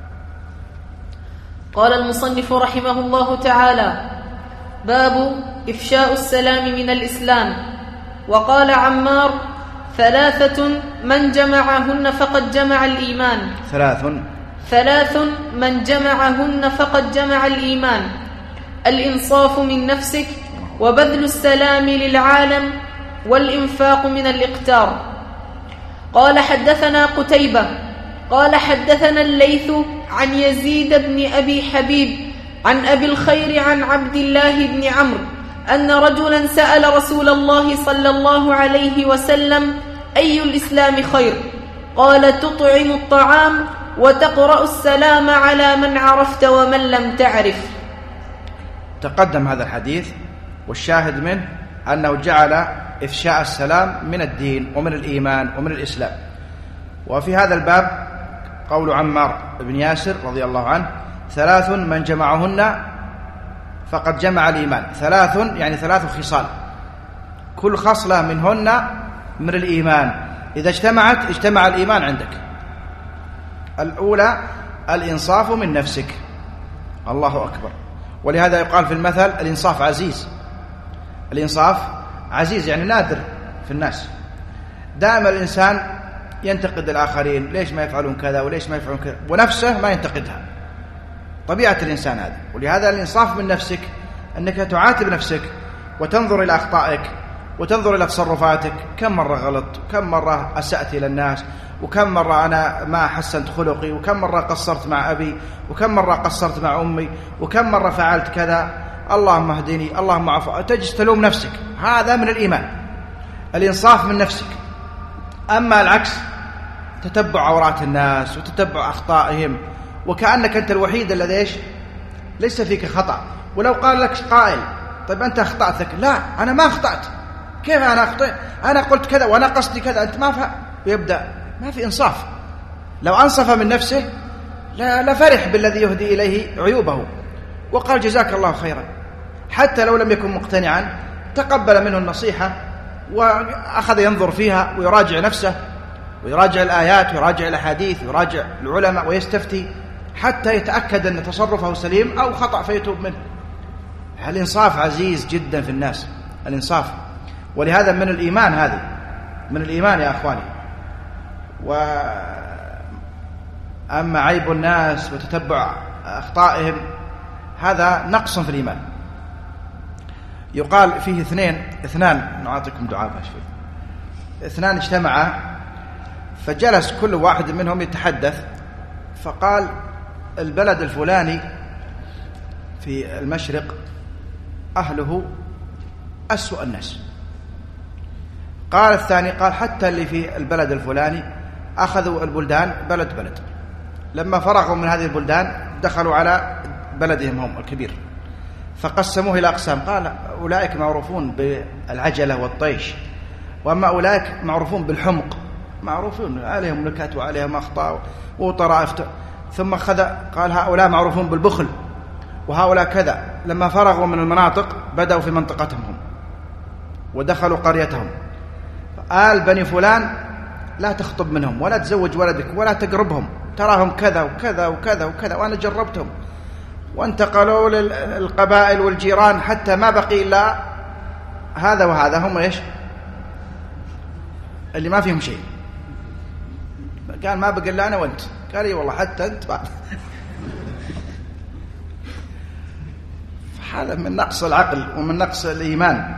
قال المصنف رحمه الله تعالى: باب إفشاء السلام من الإسلام. وقال عمار: ثلاثة من جمعهن فقد جمع الإيمان. ثلاث ثلاث من جمعهن فقد جمع الإيمان: الإنصاف من نفسك، وبذل السلام للعالم، والإنفاق من الإقتار. قال حدثنا قتيبة قال حدثنا الليث عن يزيد بن أبي حبيب عن أبي الخير عن عبد الله بن عمرو أن رجلا سأل رسول الله صلى الله عليه وسلم: أي الإسلام خير؟ قال: تطعم الطعام وتقرأ السلام على من عرفت ومن لم تعرف. تقدم هذا الحديث، والشاهد منه أنه جعل إفشاء السلام من الدين ومن الإيمان ومن الإسلام. وفي هذا الباب قول عمار بن ياسر رضي الله عنه: ثلاث من جمعهن فقد جمع الإيمان. ثلاث يعني ثلاث خصال، كل خصلة منهن من الإيمان، إذا اجتمعت اجتمع الإيمان عندك. الأولى الإنصاف من نفسك. الله أكبر. ولهذا يقال في المثل: الإنصاف عزيز. الإنصاف عزيز يعني نادر في الناس. دائما الإنسان ينتقد الآخرين، ليش ما يفعلون كذا وليش ما يفعلون كذا، ونفسه ما ينتقدها. طبيعة الإنسان هذا. ولهذا الإنصاف من نفسك أنك تعاتب نفسك وتنظر إلى أخطائك وتنظر إلى تصرفاتك، كم مرة غلط، كم مرة أسأت إلى الناس، وكم مرة أنا ما حسنت خلقي، وكم مرة قصرت مع أبي، وكم مرة قصرت مع أمي، وكم مرة فعلت كذا، اللهم اهدني، اللهم عفو. تجلس تلوم نفسك، هذا من الإيمان، الإنصاف من نفسك. أما العكس، تتبع عورات الناس وتتبع أخطائهم، وكأنك أنت الوحيد الذي إيش ليس فيك خطأ. ولو قال لك قائل: طيب أنت أخطأتك، لا أنا ما أخطأت، كيف أنا أخطأت؟ أنا قلت كذا وأنا قصدي كذا، أنت ما فهم. يبدأ ما في إنصاف. لو أنصف من نفسه لفرح بالذي يهدي إليه عيوبه وقال جزاك الله خيرا، حتى لو لم يكن مقتنعا تقبل منه النصيحة وأخذ ينظر فيها ويراجع نفسه ويراجع الآيات ويراجع الأحاديث ويراجع العلماء ويستفتي حتى يتأكد أن تصرفه سليم أو خطأ فيتوب منه. الإنصاف عزيز جدا في الناس، الإنصاف. ولهذا من الإيمان، هذه من الإيمان يا أخواني. وأما عيب الناس وتتبع أخطائهم هذا نقص في الإيمان. يقال فيه اثنين اثنان نعطيكم دعاء شوي. اثنان اجتمعا فجلس كل واحد منهم يتحدث، فقال: البلد الفلاني في المشرق أهله أسوأ الناس. قال الثاني، قال: حتى اللي في البلد الفلاني أخذوا البلدان بلد بلد، لما فرغوا من هذه البلدان دخلوا على بلدهم هم الكبير فقسموه إلى أقسام. قال: أولئك معروفون بالعجلة والطيش، وأما أولئك معروفون بالحمق، معروفون عليهم نكات وعليهم أخطاء وطرائف. ثم خذ قال: هؤلاء معروفون بالبخل، وهؤلاء كذا. لما فرغوا من المناطق بدأوا في منطقتهم هم ودخلوا قريتهم. آل بني فلان لا تخطب منهم ولا تزوج ولدك ولا تقربهم، تراهم كذا وكذا وكذا وكذا، وأنا جربتهم. وانتقلوا للقبائل والجيران حتى ما بقي إلا هذا وهذا، هم إيش اللي ما فيهم شيء. قال ما بقي إلا أنا وأنت. قال إي والله حتى أنت بعد. هذا من نقص العقل ومن نقص الإيمان.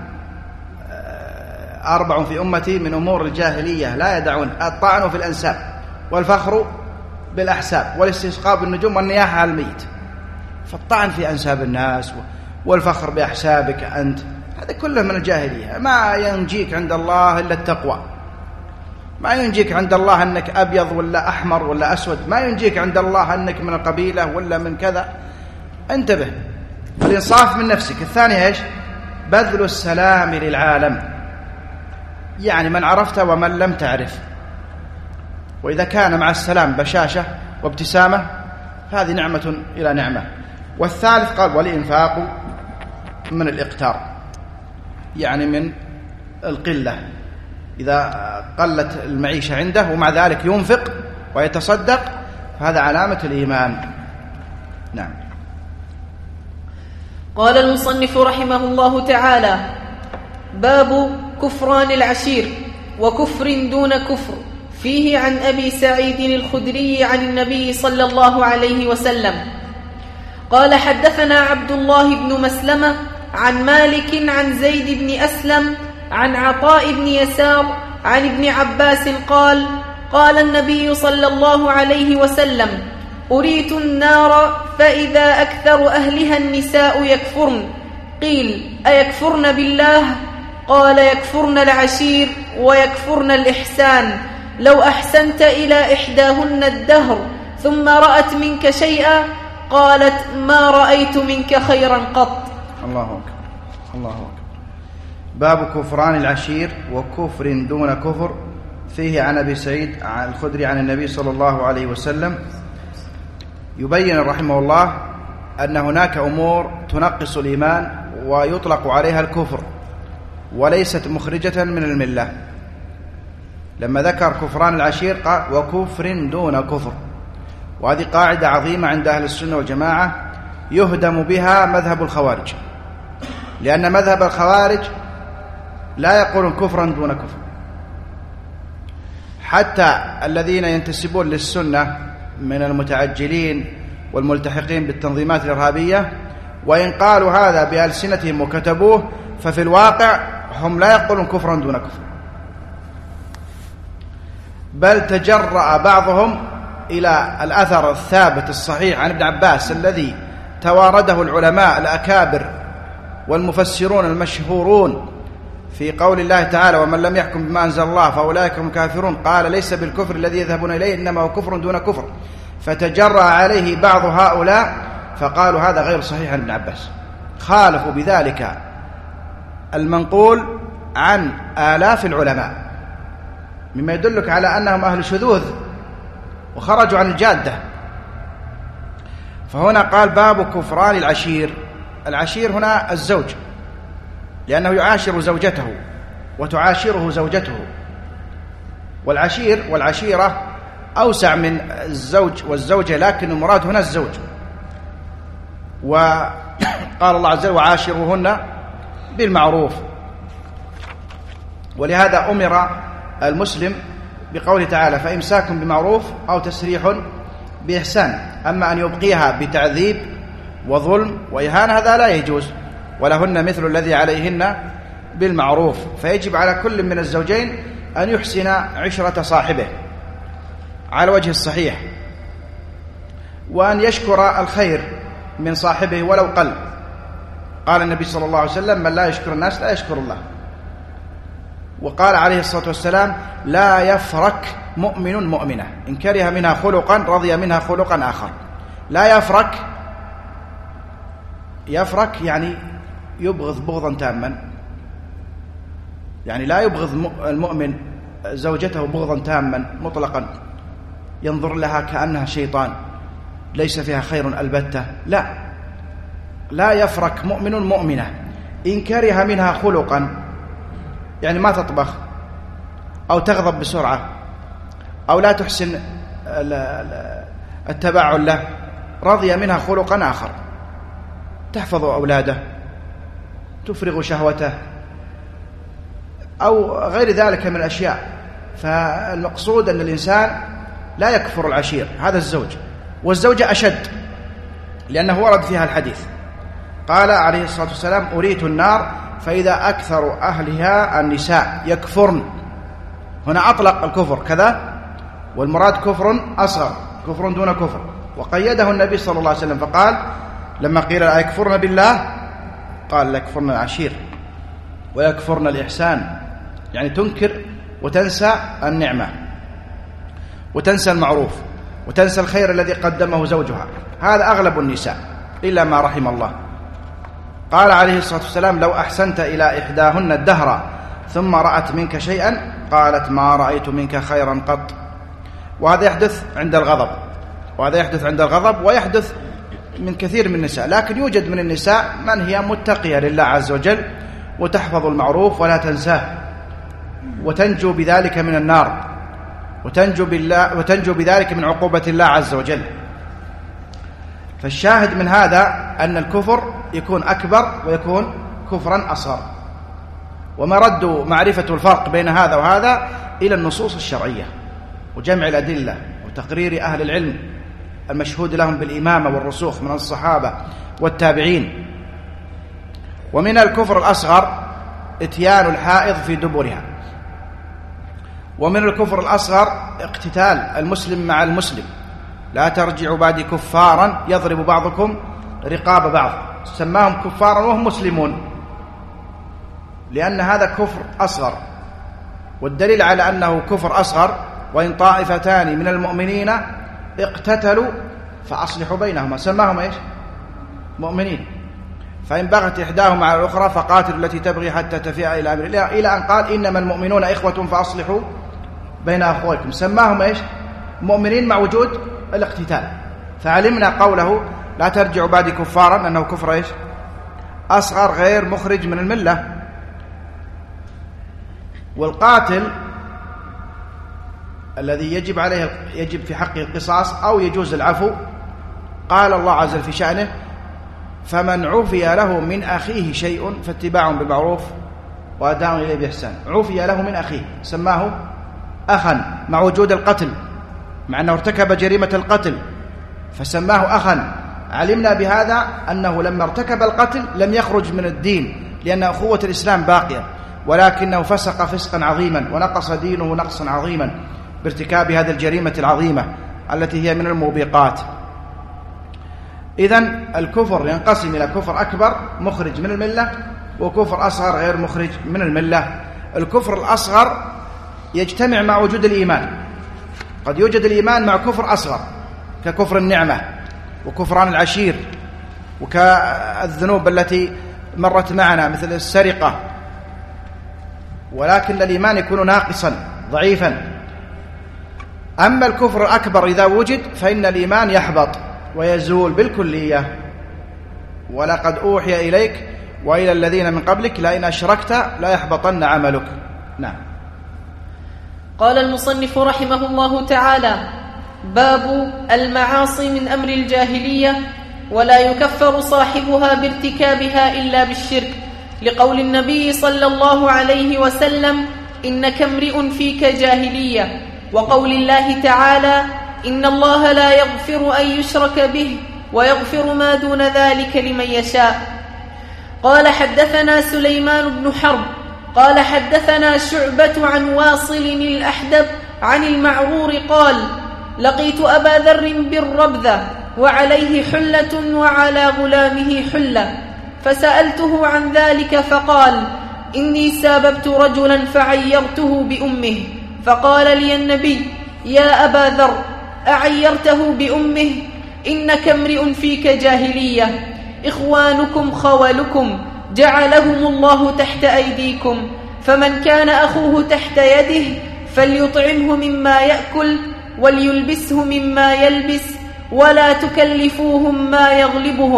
أربع في أمتي من أمور الجاهلية لا يدعون: الطعن في الأنساب، والفخر بالأحساب، والاستسقاء بالنجوم، والنياحة على الميت. فالطعن في أنساب الناس والفخر بأحسابك أنت، هذا كله من الجاهلية. ما ينجيك عند الله إلا التقوى. ما ينجيك عند الله أنك أبيض ولا أحمر ولا أسود، ما ينجيك عند الله أنك من القبيلة ولا من كذا. انتبه، الإنصاف من نفسك. الثاني إيش؟ بذل السلام للعالم، يعني من عرفت ومن لم تعرف. وإذا كان مع السلام بشاشة وابتسامة هذه نعمة إلى نعمة. والثالث قال: والإنفاق من الإقتار، يعني من القلة. إذا قلت المعيشة عنده ومع ذلك ينفق ويتصدق فهذا علامة الإيمان. نعم. قال المصنف رحمه الله تعالى: باب كفران العشير وكفر دون كفر. فيه عن أبي سعيد الخدري عن النبي صلى الله عليه وسلم قال: حدثنا عبد الله بن مسلمة عن مالك عن زيد بن أسلم عن عطاء بن يسار عن ابن عباس قال: قال النبي صلى الله عليه وسلم: أريت النار فإذا أكثر أهلها النساء يكفرن. قيل: أيكفرن بالله؟ قال: يكفرن العشير ويكفرن الإحسان. لو أحسنت إلى إحداهن الدهر ثم رأت منك شيئا قالت: ما رأيت منك خيرا قط. الله أكبر، الله أكبر. باب كفران العشير وكفر دون كفر. فيه عن أبي سعيد الخدري عن النبي صلى الله عليه وسلم يبين رحمه الله أن هناك أمور تنقص الإيمان ويطلق عليها الكفر وليست مخرجة من الملة. لما ذكر كفران العشير قال: وكفر دون كفر. وهذه قاعدة عظيمة عند أهل السنة والجماعة يهدم بها مذهب الخوارج، لأن مذهب الخوارج لا يقولون كفرا دون كفر. حتى الذين ينتسبون للسنة من المتعجلين والملتحقين بالتنظيمات الإرهابية، وإن قالوا هذا بألسنتهم وكتبوه، ففي الواقع هم لا يقولون كفرا دون كفر، بل تجرأ بعضهم إلى الأثر الثابت الصحيح عن ابن عباس الذي توارده العلماء الأكابر والمفسرون المشهورون في قول الله تعالى: ومن لم يحكم بما أنزل الله فأولئك هم الكافرون. قال: ليس بالكفر الذي يذهبون إليه، إنما هو كفر دون كفر. فتجرأ عليه بعض هؤلاء فقالوا هذا غير صحيح عن ابن عباس، خالفوا بذلك المنقول عن آلاف العلماء، مما يدلك على أنهم أهل شذوذ وخرجوا عن الجادة. فهنا قال: باب كفران العشير. العشير هنا الزوج، لأنه يعاشر زوجته وتعاشره زوجته. والعشير والعشيرة أوسع من الزوج والزوجة، لكن المراد هنا الزوج. وقال الله عز وجل: وعاشروهن بالمعروف. ولهذا أمر المسلم بقوله تعالى: فإمساك بمعروف أو تسريح بإحسان. أما أن يبقيها بتعذيب وظلم وإهانة هذا لا يجوز. ولهن مثل الذي عليهن بالمعروف. فيجب على كل من الزوجين أن يحسن عشرة صاحبه على وجه الصحيح، وأن يشكر الخير من صاحبه ولو قل. قال النبي صلى الله عليه وسلم: من لا يشكر الناس لا يشكر الله. وقال عليه الصلاة والسلام: لا يفرك مؤمن مؤمنة إن كره منها خلقا رضي منها خلقا آخر. لا يفرك، يفرك يعني يبغض بغضا تاما، يعني لا يبغض المؤمن زوجته بغضا تاما مطلقا ينظر لها كأنها شيطان ليس فيها خير البتة، لا، لا يفرك مؤمن مؤمنة إن كره منها خلقا، يعني ما تطبخ أو تغضب بسرعة أو لا تحسن التباعل له، رضي منها خلقا آخر، تحفظ أولاده، تفرغ شهوته أو غير ذلك من الأشياء. فالمقصود أن الإنسان لا يكفر العشير، هذا الزوج. والزوجة أشد، لأنه ورد فيها الحديث، قال عليه الصلاة والسلام: أريت النار فإذا أكثر أهلها النساء يكفرن. هنا أطلق الكفر كذا، والمراد كفر أصغر، كفر دون كفر، وقيده النبي صلى الله عليه وسلم فقال لما قيل أيكفرن بالله قال لا يكفرن العشير ويكفرن الإحسان، يعني تنكر وتنسى النعمة وتنسى المعروف وتنسى الخير الذي قدمه زوجها. هذا أغلب النساء إلا ما رحم الله. قال عليه الصلاة والسلام: لو أحسنت إلى إحداهن الدهر ثم رأت منك شيئا قالت ما رأيت منك خيرا قط. وهذا يحدث عند الغضب، وهذا يحدث عند الغضب ويحدث من كثير من النساء. لكن يوجد من النساء من هي متقية لله عز وجل وتحفظ المعروف ولا تنساه، وتنجو بذلك من النار، وتنجو, بالله وتنجو بذلك من عقوبة الله عز وجل. فالشاهد من هذا أن الكفر يكون أكبر ويكون كفرا أصغر. ومرد معرفة الفرق بين هذا وهذا إلى النصوص الشرعية وجمع الأدلة وتقرير أهل العلم المشهود لهم بالإمامة والرسوخ من الصحابة والتابعين. ومن الكفر الأصغر اتيان الحائض في دبرها. ومن الكفر الأصغر اقتتال المسلم مع المسلم. لا ترجعوا بعد كفارا يضرب بعضكم رقاب بعض. سماهم كفارا وهم مسلمون، لأن هذا كفر أصغر. والدليل على أنه كفر أصغر: وإن طائفتان من المؤمنين اقتتلوا فأصلحوا بينهما. سماهم إيش؟ مؤمنين. فإن بغت إحداهما على الأخرى فقاتلوا التي تبغي حتى تفيء إلى أمر الله، إلى أن قال: إنما المؤمنون إخوة فأصلحوا بين أخويكم. سماهم إيش؟ مؤمنين مع وجود الاقتتال. فعلمنا قوله لا ترجعوا بعد كفارا أنه كفر إيش؟ أصغر غير مخرج من الملة. والقاتل الذي يجب عليه يجب في حقه القصاص أو يجوز العفو، قال الله عز وجل في شأنه: فمن عفي له من أخيه شيء فاتباع بالمعروف وأداء إليه بإحسان. عفي له من أخيه، سماه أخا مع وجود القتل، مع أنه ارتكب جريمة القتل فسماه أخا. علمنا بهذا أنه لما ارتكب القتل لم يخرج من الدين، لأن أخوة الإسلام باقية، ولكنه فسق فسقا عظيما ونقص دينه نقصا عظيما بارتكاب هذه الجريمة العظيمة التي هي من الموبقات. إذن الكفر ينقسم إلى كفر أكبر مخرج من الملة وكفر أصغر غير مخرج من الملة. الكفر الأصغر يجتمع مع وجود الإيمان. قد يوجد الإيمان مع كفر أصغر ككفر النعمة وكفران العشير وكالذنوب التي مرت معنا مثل السرقة، ولكن الإيمان يكون ناقصا ضعيفا. أما الكفر الأكبر إذا وجد فإن الإيمان يحبط ويزول بالكلية. ولقد أوحي إليك وإلى الذين من قبلك لئن أشركت لا يحبطن عملك. نعم. قال المصنف رحمه الله تعالى: باب المعاصي من أمر الجاهلية، ولا يكفر صاحبها بارتكابها إلا بالشرك، لقول النبي صلى الله عليه وسلم: إنك امرئ فيك جاهلية، وقول الله تعالى: إن الله لا يغفر أن يشرك به ويغفر ما دون ذلك لمن يشاء. قال حدثنا سليمان بن حرب قال حدثنا شعبة عن واصل الأحدب عن المعرور قال: لقيت أبا ذر بالربذة وعليه حلة وعلى غلامه حلة، فسألته عن ذلك فقال: إني ساببت رجلا فعيرته بأمه، فقال لي النبي: يا أبا ذر، أعيرته بأمه؟ إنك امرئ فيك جاهلية، إخوانكم خولكم جعلهم الله تحت أيديكم، فمن كان أخوه تحت يده فليطعمه مما يأكل وليلبسه مما يلبس، ولا تكلفوهم ما يغلبهم،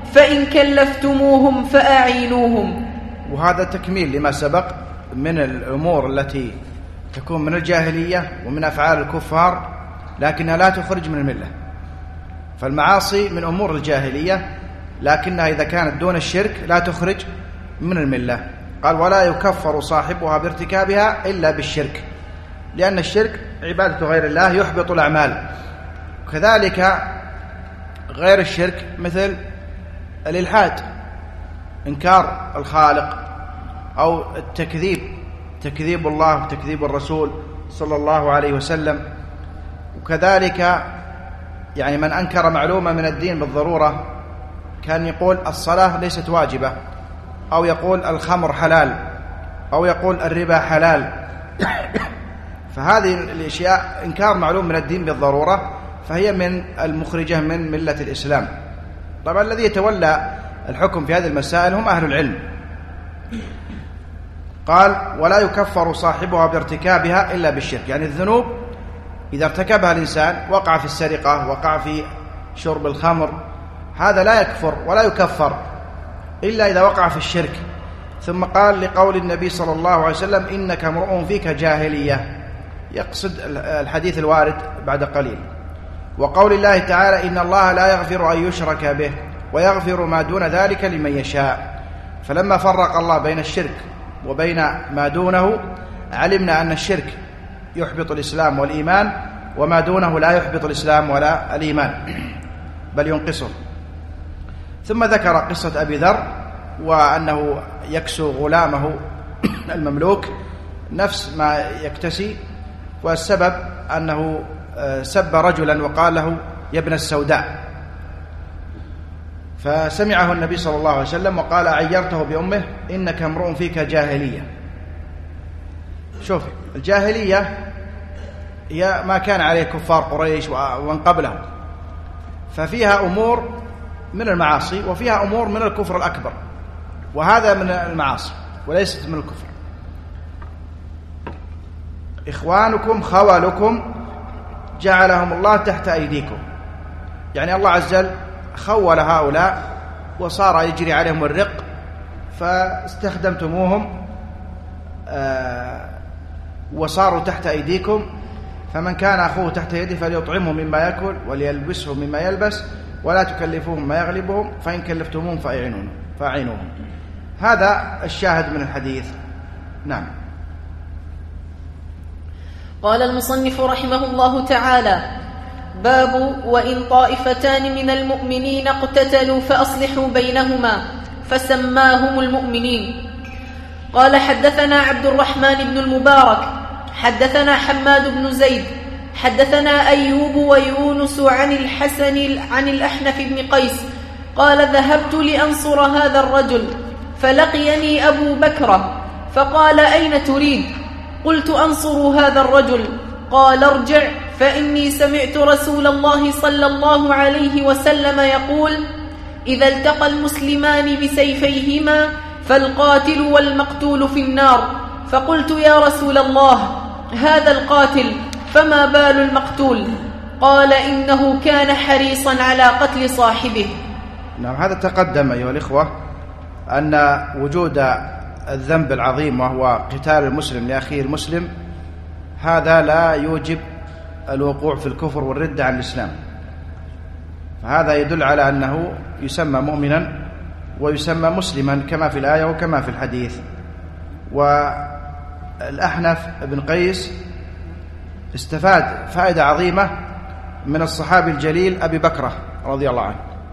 فإن كلفتموهم فأعينوهم. وهذا تكميل لما سبق من الأمور التي تكون من الجاهلية ومن أفعال الكفار لكنها لا تخرج من الملة. فالمعاصي من أمور الجاهلية لكنها إذا كانت دون الشرك لا تخرج من الملة. قال ولا يكفر صاحبها بارتكابها إلا بالشرك، لأن الشرك عبادة غير الله يحبط الأعمال. كذلك غير الشرك مثل الإلحاد، إنكار الخالق، أو التكذيب، تكذيب الله وتكذيب الرسول صلى الله عليه وسلم. وكذلك يعني من أنكر معلومة من الدين بالضرورة، كان يقول الصلاة ليست واجبة، أو يقول الخمر حلال، أو يقول الربا حلال. فهذه الأشياء إنكار معلوم من الدين بالضرورة فهي من المخرجة من ملة الإسلام. طبعا الذي يتولى الحكم في هذه المسائل هم أهل العلم. قال ولا يكفر صاحبها بارتكابها إلا بالشرك، يعني الذنوب إذا ارتكبها الإنسان، وقع في السرقة، وقع في شرب الخمر، هذا لا يكفر ولا يكفر إلا إذا وقع في الشرك. ثم قال لقول النبي صلى الله عليه وسلم إنك امرؤ فيك جاهلية، يقصد الحديث الوارد بعد قليل. وقول الله تعالى إن الله لا يغفر أن يشرك به ويغفر ما دون ذلك لمن يشاء. فلما فرق الله بين الشرك وبين ما دونه علمنا أن الشرك يحبط الإسلام والإيمان، وما دونه لا يحبط الإسلام ولا الإيمان بل ينقصه. ثم ذكر قصة أبي ذر وأنه يكسو غلامه المملوك نفس ما يكتسي، والسبب أنه سب رجلا وقال له يا ابن السوداء، فسمعه النبي صلى الله عليه وسلم وقال عيرته بأمه إنك امرؤ فيك جاهلية. شوف الجاهلية هي ما كان عليه كفار قريش ومن قبلهم، ففيها أمور من المعاصي وفيها أمور من الكفر الأكبر، وهذا من المعاصي وليست من الكفر. إخوانكم خولكم جعلهم الله تحت أيديكم، يعني الله عز وجل خول هؤلاء وصار يجري عليهم الرق، فاستخدمتموهم آه وصاروا تحت أيديكم. فمن كان أخوه تحت يده فليطعمه مما يأكل وليلبسه مما يلبس ولا تكلفوهم ما يغلبهم فإن كلفتموهم فأعينوهم. هذا الشاهد من الحديث. نعم. قال المصنف رحمه الله تعالى: باب وإن طائفتان من المؤمنين اقتتلوا فأصلحوا بينهما، فسماهم المؤمنين. قال حدثنا عبد الرحمن بن المبارك حدثنا حماد بن زيد حدثنا أيوب ويونس عن الحسن عن الأحنف بن قيس قال: ذهبت لأنصر هذا الرجل فلقيني أبو بكر فقال: أين تريد؟ قلت: أنصر هذا الرجل. قال: ارجع فإني سمعت رسول الله صلى الله عليه وسلم يقول: إذا التقى المسلمان بسيفيهما فالقاتل والمقتول في النار. فقلت: يا رسول الله، هذا القاتل فما بال المقتول؟ قال: إنه كان حريصا على قتل صاحبه. نعم. هذا تقدم أيها الإخوة أن وجود الذنب العظيم وهو قتال المسلم لأخيه المسلم هذا لا يوجب الوقوع في الكفر والردة عن الإسلام، فهذا يدل على أنه يسمى مؤمنا ويسمى مسلما كما في الآية وكما في الحديث. والأحنف بن قيس استفاد فائدة عظيمة من الصحابي الجليل أبي بكرة رضي الله عنه،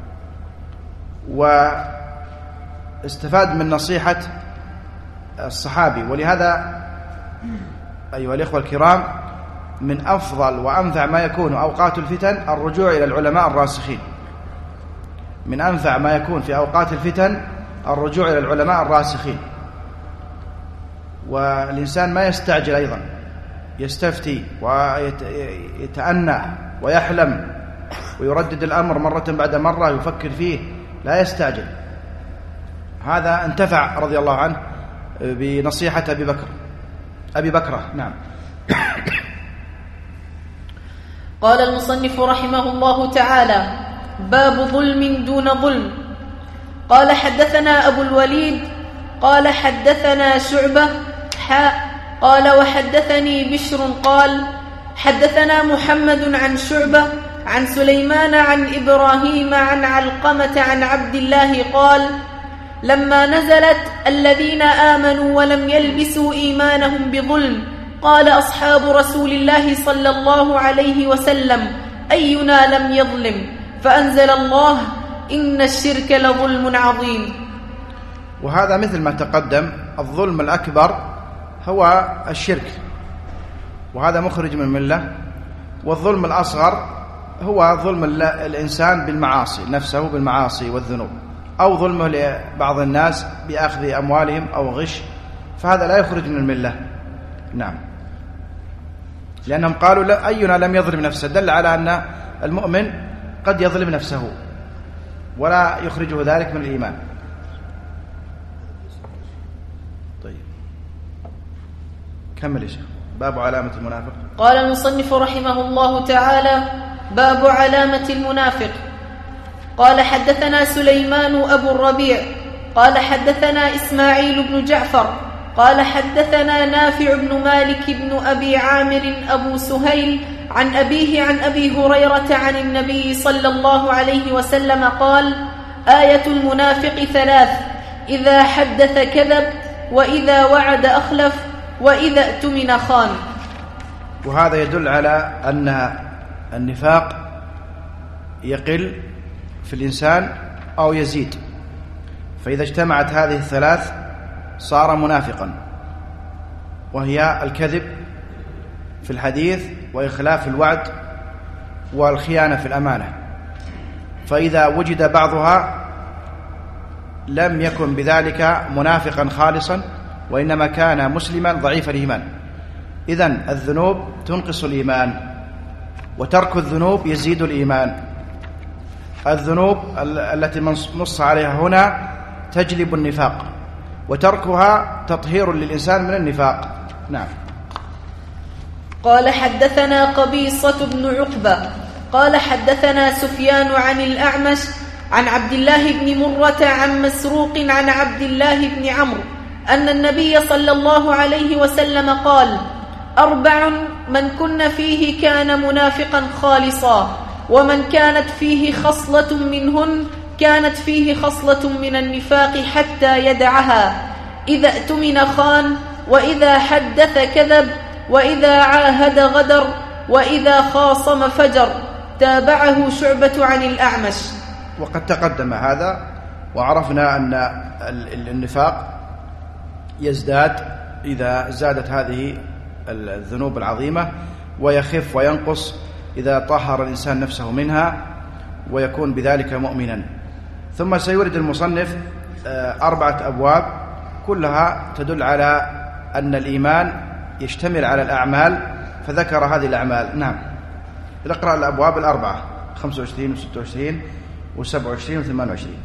واستفاد من نصيحة الصحابي. ولهذا أيها الإخوة الكرام من أفضل وأنفع ما يكون أوقات الفتن الرجوع إلى العلماء الراسخين. من أنفع ما يكون في أوقات الفتن الرجوع إلى العلماء الراسخين. والإنسان ما يستعجل أيضا، يستفتي ويتأنى ويحلم ويردد الأمر مرة بعد مرة يفكر فيه، لا يستعجل. هذا انتفع رضي الله عنه بنصيحة أبي بكر أبي بكرة. نعم. قال المصنف رحمه الله تعالى: باب ظلم دون ظلم. قال حدثنا أبو الوليد قال حدثنا شعبة حاء قال وحدثني بشر قال حدثنا محمد عن شعبة عن سليمان عن إبراهيم عن علقمة عن عبد الله قال لما نزلت الذين آمنوا ولم يلبسوا إيمانهم بظلم قال أصحاب رسول الله صلى الله عليه وسلم أينا لم يظلم فأنزل الله إن الشرك لظلم عظيم. وهذا مثل ما تقدم، الظلم الأكبر هو الشرك وهذا مخرج من الملة، والظلم الأصغر هو ظلم الإنسان بالمعاصي، نفسه بالمعاصي والذنوب، أو ظلمه لبعض الناس بأخذ أموالهم أو غش، فهذا لا يخرج من الملة. نعم، لأنهم قالوا لا أينا لم يظلم نفسه، دل على أن المؤمن قد يظلم نفسه ولا يخرجه ذلك من الإيمان. طيب كمل يا شيخ. باب علامة المنافق. قال المصنف رحمه الله تعالى: باب علامة المنافق. قال حدثنا سليمان أبو الربيع قال حدثنا إسماعيل بن جعفر قال حدثنا نافع بن مالك بن أبي عامر أبو سهيل عن أبيه عن أبي هريرة عن النبي صلى الله عليه وسلم قال: آية المنافق ثلاث: إذا حدث كذب، وإذا وعد أخلف، وإذا اؤتمن خان. وهذا يدل على أن النفاق يقل في الإنسان أو يزيد، فإذا اجتمعت هذه الثلاث صار منافقا، وهي الكذب في الحديث وإخلاف الوعد والخيانة في الأمانة. فإذا وجد بعضها لم يكن بذلك منافقا خالصا، وإنما كان مسلما ضعيف الإيمان. إذن الذنوب تنقص الإيمان، وترك الذنوب يزيد الإيمان. الذنوب التي نص عليها هنا تجلب النفاق، وتركها تطهير للإنسان من النفاق. نعم. قال حدثنا قبيصة بن عقبة قال حدثنا سفيان عن الأعمش عن عبد الله بن مرة عن مسروق عن عبد الله بن عمرو أن النبي صلى الله عليه وسلم قال: أربع من كن فيه كان منافقا خالصا، ومن كانت فيه خصلة منهن كانت فيه خصلة من النفاق حتى يدعها: إذا اؤتمن خان، وإذا حدث كذب، وإذا عاهد غدر، وإذا خاصم فجر. تابعه شعبة عن الأعمش. وقد تقدم هذا، وعرفنا أن النفاق يزداد إذا زادت هذه الذنوب العظيمة، ويخف وينقص إذا طهر الإنسان نفسه منها، ويكون بذلك مؤمنا. ثم سيورد المصنف أربعة أبواب كلها تدل على أن الإيمان يشتمل على الأعمال، فذكر هذه الأعمال. نعم، نقرأ الأبواب الأربعة: خمسة وعشرين وستة وعشرين وسبعة وعشرين وثمان وعشرين.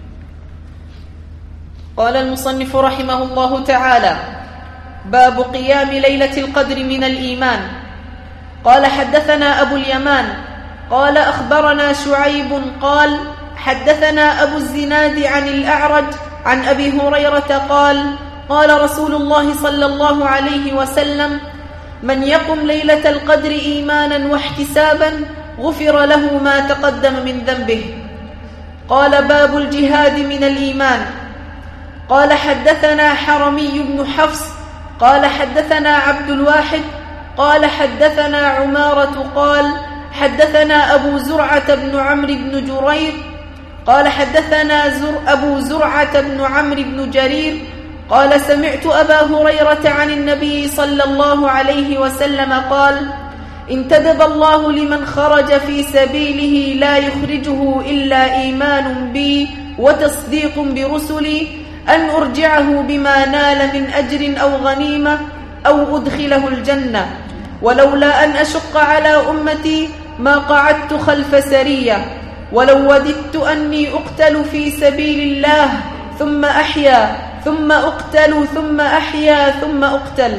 قال المصنف رحمه الله تعالى: باب قيام ليلة القدر من الإيمان. قال حدثنا أبو اليمان قال أخبرنا شعيب قال حدثنا أبو الزناد عن الأعرج عن أبي هريرة قال: قال رسول الله صلى الله عليه وسلم: من يقم ليلة القدر إيمانا واحتسابا غفر له ما تقدم من ذنبه. قال: باب الجهاد من الإيمان. قال حدثنا حرمي بن حفص قال حدثنا عبد الواحد قال حدثنا عمارة قال حدثنا أبو زرعة بن عمرو بن جرير قال حدثنا زر أبو زرعة بن عمرو بن جرير قال: سمعت أبا هريرة عن النبي صلى الله عليه وسلم قال: انتدب الله لمن خرج في سبيله لا يخرجه إلا إيمان بي وتصديق برسلي أن أرجعه بما نال من أجر أو غنيمة أو أدخله الجنة، ولولا أن أشق على أمتي ما قعدت خلف سرية، ولو وددت أني أقتل في سبيل الله ثم أحيا ثم أقتل ثم أحيا ثم أقتل.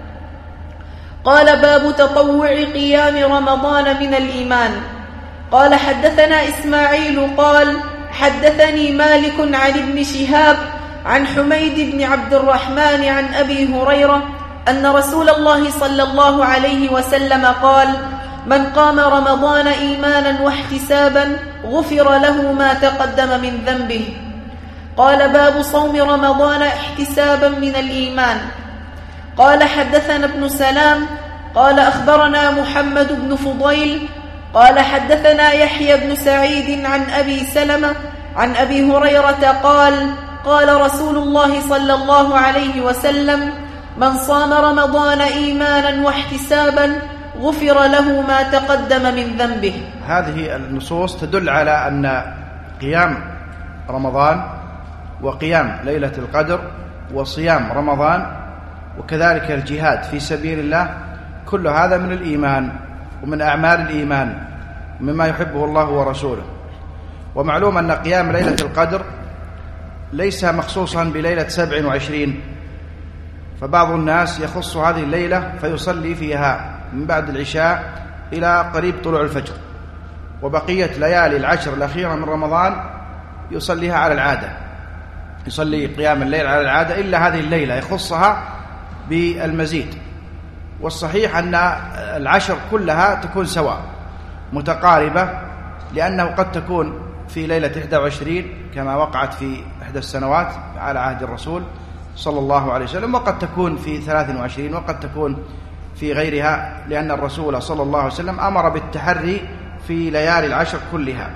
قال: باب تطوع قيام رمضان من الإيمان. قال حدثنا إسماعيل قال حدثني مالك عن ابن شهاب عن حميد بن عبد الرحمن عن أبي هريرة أن رسول الله صلى الله عليه وسلم قال: من قام رمضان إيمانا واحتسابا غفر له ما تقدم من ذنبه. قال: باب صوم رمضان احتسابا من الإيمان. قال: حدثنا ابن سلام قال أخبرنا محمد بن فضيل قال حدثنا يحيى بن سعيد عن أبي سلمة عن أبي هريرة قال: قال رسول الله صلى الله عليه وسلم: من صام رمضان إيمانا واحتسابا غفر له ما تقدم من ذنبه. هذه النصوص تدل على أن قيام رمضان وقيام ليلة القدر وصيام رمضان وكذلك الجهاد في سبيل الله كل هذا من الإيمان ومن أعمال الإيمان مما يحبه الله ورسوله. ومعلوم أن قيام ليلة القدر ليس مخصوصا بليلة سبع وعشرين، فبعض الناس يخص هذه الليلة فيصلي فيها من بعد العشاء إلى قريب طلوع الفجر، وبقية ليالي العشر الأخيرة من رمضان يصليها على العادة، يصلي قيام الليل على العادة، إلا هذه الليلة يخصها بالمزيد. والصحيح أن العشر كلها تكون سواء متقاربة، لأنه قد تكون في ليلة إحدى وعشرين كما وقعت في إحدى السنوات على عهد الرسول صلى الله عليه وسلم، وقد تكون في ثلاث وعشرين، وقد تكون في غيرها، لأن الرسول صلى الله عليه وسلم أمر بالتحري في ليالي العشر كلها.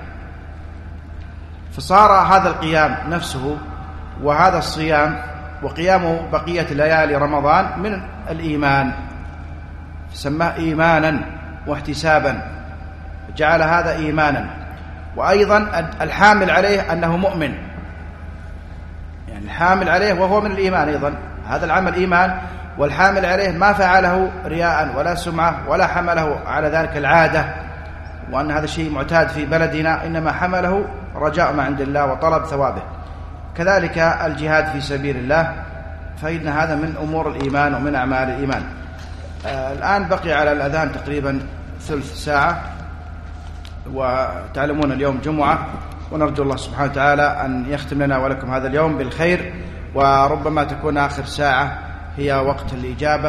فصار هذا القيام نفسه وهذا الصيام وقيام بقية ليالي رمضان من الإيمان، سماه إيمانا واحتسابا، جعل هذا إيمانا. وأيضا الحامل عليه أنه مؤمن، يعني الحامل عليه وهو من الإيمان أيضا، هذا العمل إيمان، والحامل عليه ما فعله رياء ولا سمعة ولا حمله على ذلك العادة وأن هذا الشيء معتاد في بلدنا، إنما حمله رجاء ما عند الله وطلب ثوابه. كذلك الجهاد في سبيل الله، فإن هذا من أمور الإيمان ومن أعمال الإيمان. آه الآن بقي على الأذان تقريبا ثلث ساعة، وتعلمون اليوم جمعة، ونرجو الله سبحانه وتعالى أن يختم لنا ولكم هذا اليوم بالخير، وربما تكون آخر ساعة هي وقت الإجابة،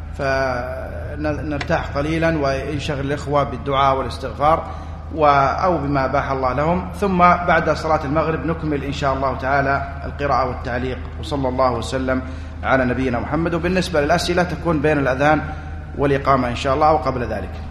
فنرتاح قليلا وينشغل الإخوة بالدعاء والاستغفار أو بما أباح الله لهم، ثم بعد صلاة المغرب نكمل إن شاء الله تعالى القراءة والتعليق. وصلى الله وسلم على نبينا محمد. وبالنسبة للأسئلة تكون بين الأذان والإقامة إن شاء الله أو قبل ذلك.